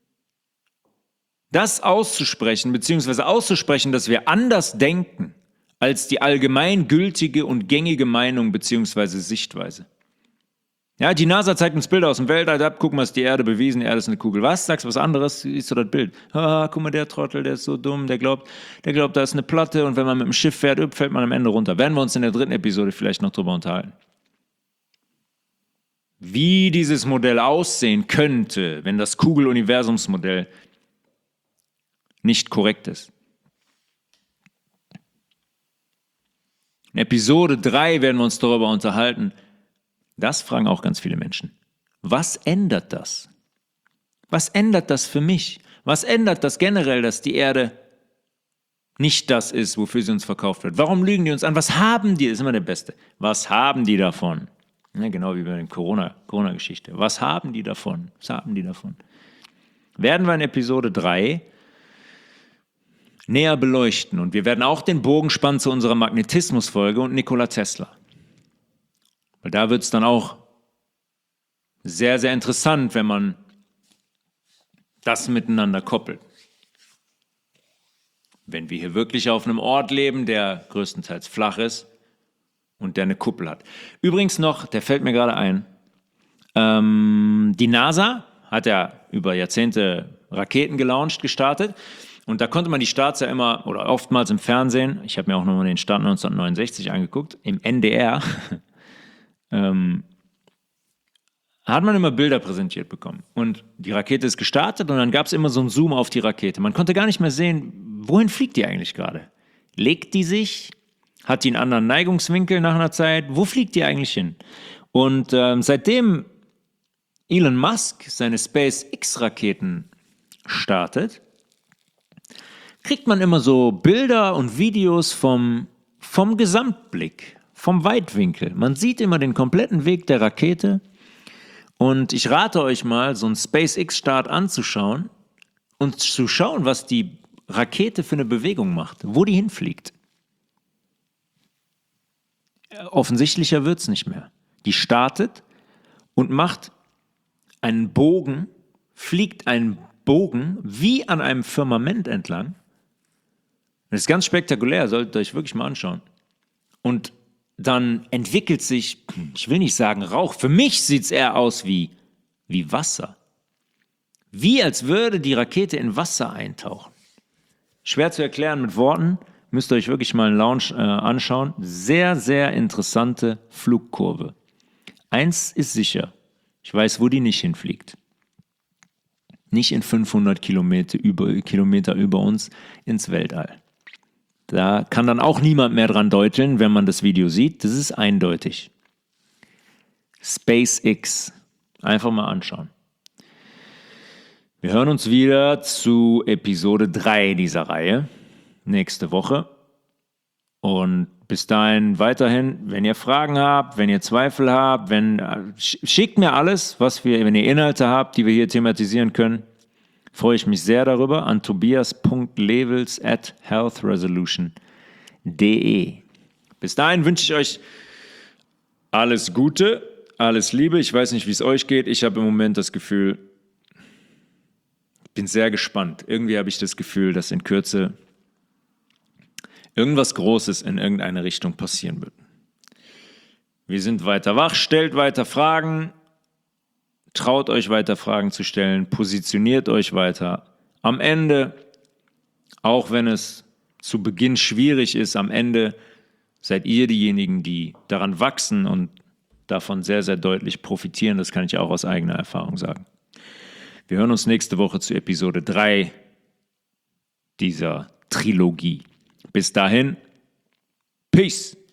das auszusprechen, beziehungsweise auszusprechen, dass wir anders denken als die allgemeingültige und gängige Meinung beziehungsweise Sichtweise? Ja, die NASA zeigt uns Bilder aus dem Weltall ab, guck mal, ist die Erde bewiesen, die Erde ist eine Kugel. Was? Sagst du was anderes? Siehst du das Bild? Guck mal, der Trottel, der ist so dumm, der glaubt, da ist eine Platte und wenn man mit dem Schiff fährt, fällt man am Ende runter. Werden wir uns in der 3. Episode vielleicht noch drüber unterhalten. Wie dieses Modell aussehen könnte, wenn das Kugeluniversumsmodell nicht korrekt ist. In Episode 3 werden wir uns darüber unterhalten. Das fragen auch ganz viele Menschen. Was ändert das? Was ändert das für mich? Was ändert das generell, dass die Erde nicht das ist, wofür sie uns verkauft wird? Warum lügen die uns an? Was haben die? Das ist immer der Beste. Was haben die davon? Ja, genau wie bei der Corona-Geschichte. Was haben die davon? Was haben die davon? Werden wir in Episode 3 näher beleuchten. Und wir werden auch den Bogen spannen zu unserer Magnetismus-Folge und Nikola Tesla. Weil da wird es dann auch sehr, sehr interessant, wenn man das miteinander koppelt. Wenn wir hier wirklich auf einem Ort leben, der größtenteils flach ist und der eine Kuppel hat. Übrigens noch, der fällt mir gerade ein, die NASA hat ja über Jahrzehnte Raketen gelauncht, gestartet. Und da konnte man die Starts ja immer oder oftmals im Fernsehen, ich habe mir auch nochmal den Start 1969 angeguckt, im NDR, hat man immer Bilder präsentiert bekommen. Und die Rakete ist gestartet und dann gab es immer so einen Zoom auf die Rakete. Man konnte gar nicht mehr sehen, wohin fliegt die eigentlich gerade? Legt die sich? Hat die einen anderen Neigungswinkel nach einer Zeit? Wo fliegt die eigentlich hin? Und seitdem Elon Musk seine SpaceX-Raketen startet, kriegt man immer so Bilder und Videos vom Gesamtblick, vom Weitwinkel. Man sieht immer den kompletten Weg der Rakete und ich rate euch mal, so einen SpaceX-Start anzuschauen und zu schauen, was die Rakete für eine Bewegung macht, wo die hinfliegt. Offensichtlicher wird es nicht mehr. Die startet und macht einen Bogen, fliegt einen Bogen wie an einem Firmament entlang. Das ist ganz spektakulär, solltet ihr euch wirklich mal anschauen. Und dann entwickelt sich, ich will nicht sagen Rauch, für mich sieht es eher aus wie Wasser. Wie als würde die Rakete in Wasser eintauchen. Schwer zu erklären mit Worten, müsst ihr euch wirklich mal einen Launch anschauen. Sehr, sehr interessante Flugkurve. Eins ist sicher, ich weiß, wo die nicht hinfliegt. Nicht in 500 Kilometer über uns ins Weltall. Da kann dann auch niemand mehr dran deuteln, wenn man das Video sieht. Das ist eindeutig. SpaceX. Einfach mal anschauen. Wir hören uns wieder zu Episode 3 dieser Reihe. Nächste Woche. Und bis dahin weiterhin, wenn ihr Fragen habt, wenn ihr Zweifel habt, schickt mir alles, wenn ihr Inhalte habt, die wir hier thematisieren können. Freue ich mich sehr darüber an tobias.levels@healthresolution.de. Bis dahin wünsche ich euch alles Gute, alles Liebe. Ich weiß nicht, wie es euch geht. Ich habe im Moment das Gefühl, ich bin sehr gespannt. Irgendwie habe ich das Gefühl, dass in Kürze irgendwas Großes in irgendeine Richtung passieren wird. Wir sind weiter wach, stellt weiter Fragen. Traut euch weiter Fragen zu stellen, positioniert euch weiter. Am Ende, auch wenn es zu Beginn schwierig ist, am Ende seid ihr diejenigen, die daran wachsen und davon sehr, sehr deutlich profitieren. Das kann ich auch aus eigener Erfahrung sagen. Wir hören uns nächste Woche zu Episode 3 dieser Trilogie. Bis dahin, Peace.